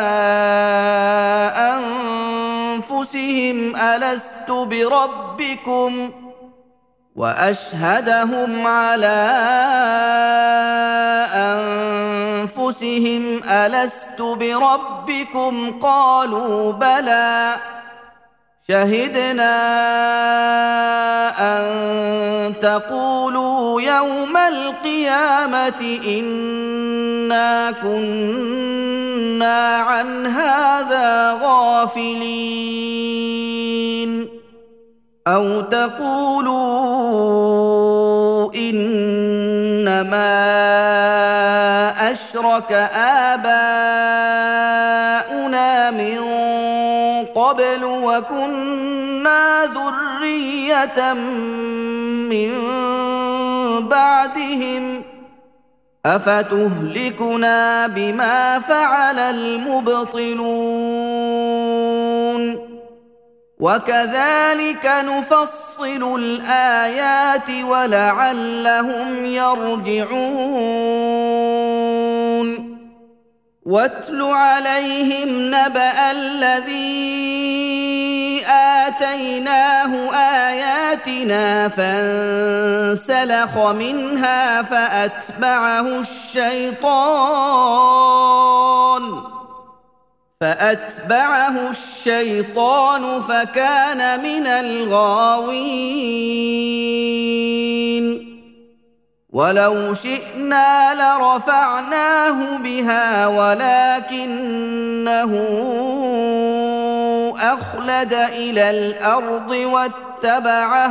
أنفسهم ألست بربكم وأشهدهم على أنفسهم ألست بربكم قالوا بلى شهدنا أن تقولوا يوم القيامة إنا كنا عن هذا غافلين أو تقولوا إنما أشرك آباؤنا من قبل وكنا ذرية من بعدهم أفتهلكنا بما فعل المبطلون وكذلك نفصل الآيات ولعلهم يرجعون واتل عليهم نبأ الذي آتيناه آياتنا فانسلخ منها فأتبعه الشيطان فأتبعه الشيطان فكان من الغاوين ولو شئنا لرفعناه بها ولكنه أخلد إلى الأرض واتبع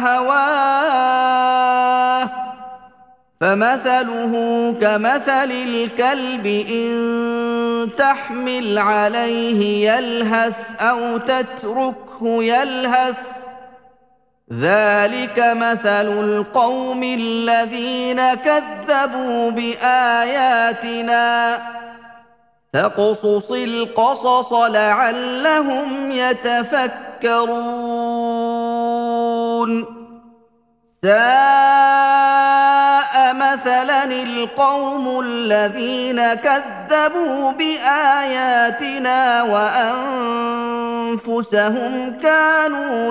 هواه فمثله كمثل الكلب إن تحمل عليه يلهث أو تتركه يلهث ذلك مثل القوم الذين كذبوا بآياتنا فاقصص القصص لعلهم يتفكرون ساء مثلا القوم الذين كذبوا بآياتنا وأنفسهم كانوا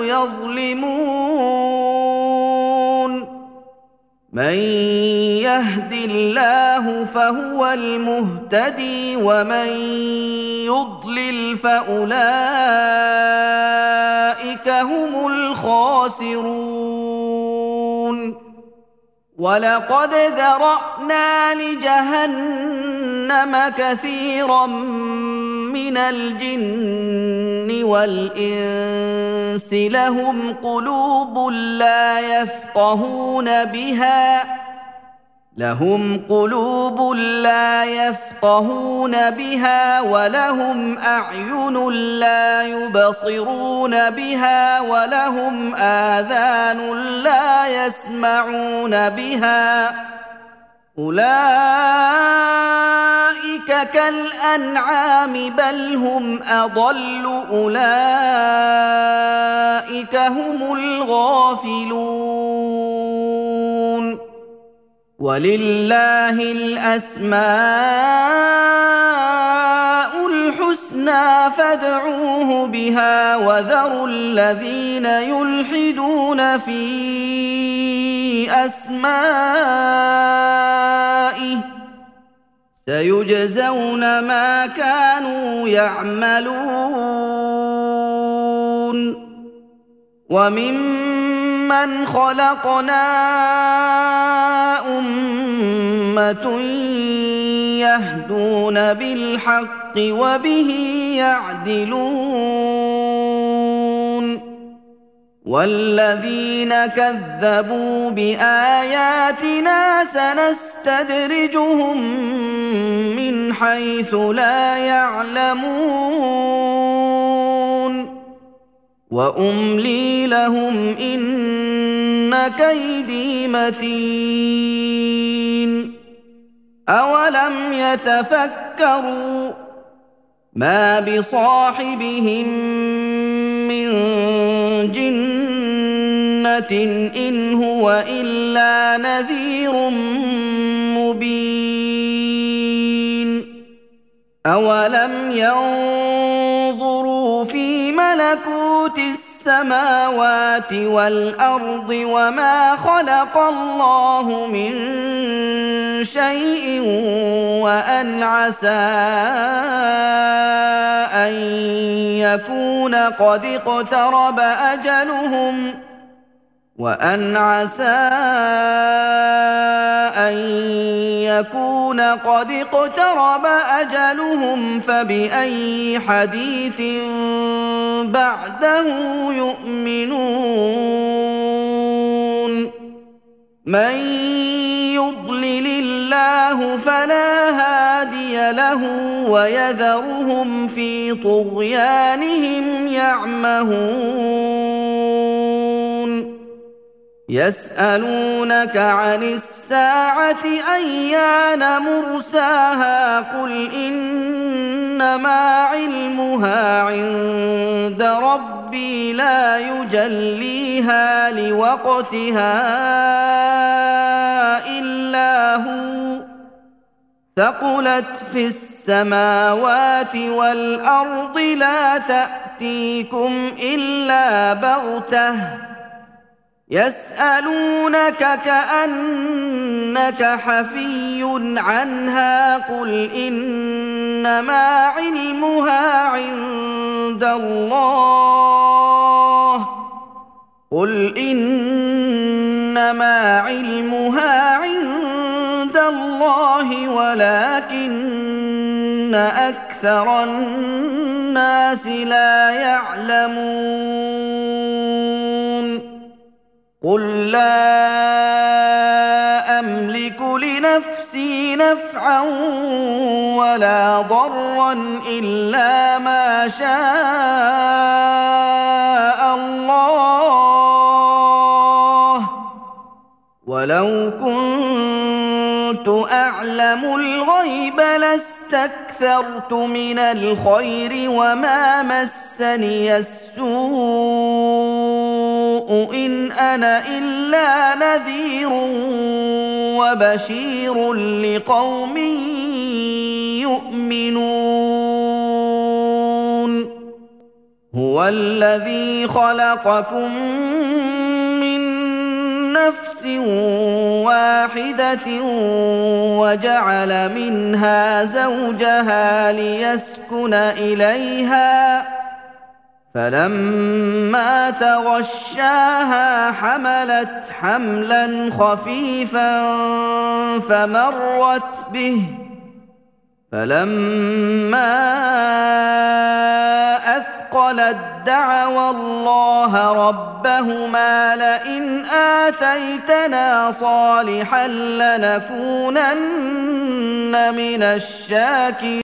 يظلمون من يهد الله فهو المهتدي ومن يضلل فأولئك هم الخاسرون ولقد ذرأنا لجهنم كثيرا من الجن والإنس لهم قلوب لا يفقهون بها لهم قلوب لا يفقهون بها ولهم أعين لا يبصرون بها ولهم آذان لا يسمعون بها أولئك كالأنعام بل هم أضل أولئك هم الغافلون ولله الأسماء الحسنى فادعوه بها وذروا الذين يلحدون في أسمائه سيجزون ما كانوا يعملون وممن خلقنا أمة يهدون بالحق وبه يعدلون والذين كذبوا بآياتنا سنستدرجهم من حيث لا يعلمون وأملي لهم إن كيدي متين أولم يتفكروا ما بصاحبهم من جنة إن هو إلا نذير مبين أولم ينظروا في ملكوت السماوات والأرض وما خلق الله من شيء وأن عسى أن يكون قد اقترب أجلهم وأن عسى أن يكون قد اقترب أجلهم فبأي حديث بعده يؤمنون من يضلل الله فلا هادي له ويذرهم في طغيانهم يعمهون يسألونك عن الساعة أيان مرساها قل إنما علمها عند ربي لا يجليها لوقتها إلا هو ثقلت في السماوات والأرض لا تأتيكم إلا بغتة يسألونك كأنك حفي عنها قل إنما علمها عند الله قل إنما علمها عند الله ولكن أكثر الناس لا يعلمون قل لا أملك لنفسي نفعا ولا ضرا إلا ما شاء الله ولو كنت أعلم الغيب لاستكثرت من الخير وما مسني السوء إن أنا إلا نذير وبشير لقوم يؤمنون هو الذي خلقكم من نفس واحدة وجعل منها زوجها ليسكن إليها فلما تغشاها حملت حملا خفيفا فمرت به فلما أثقلت دعوا الله ربهما لئن آتيتنا صالحا لنكونن من الشاكرين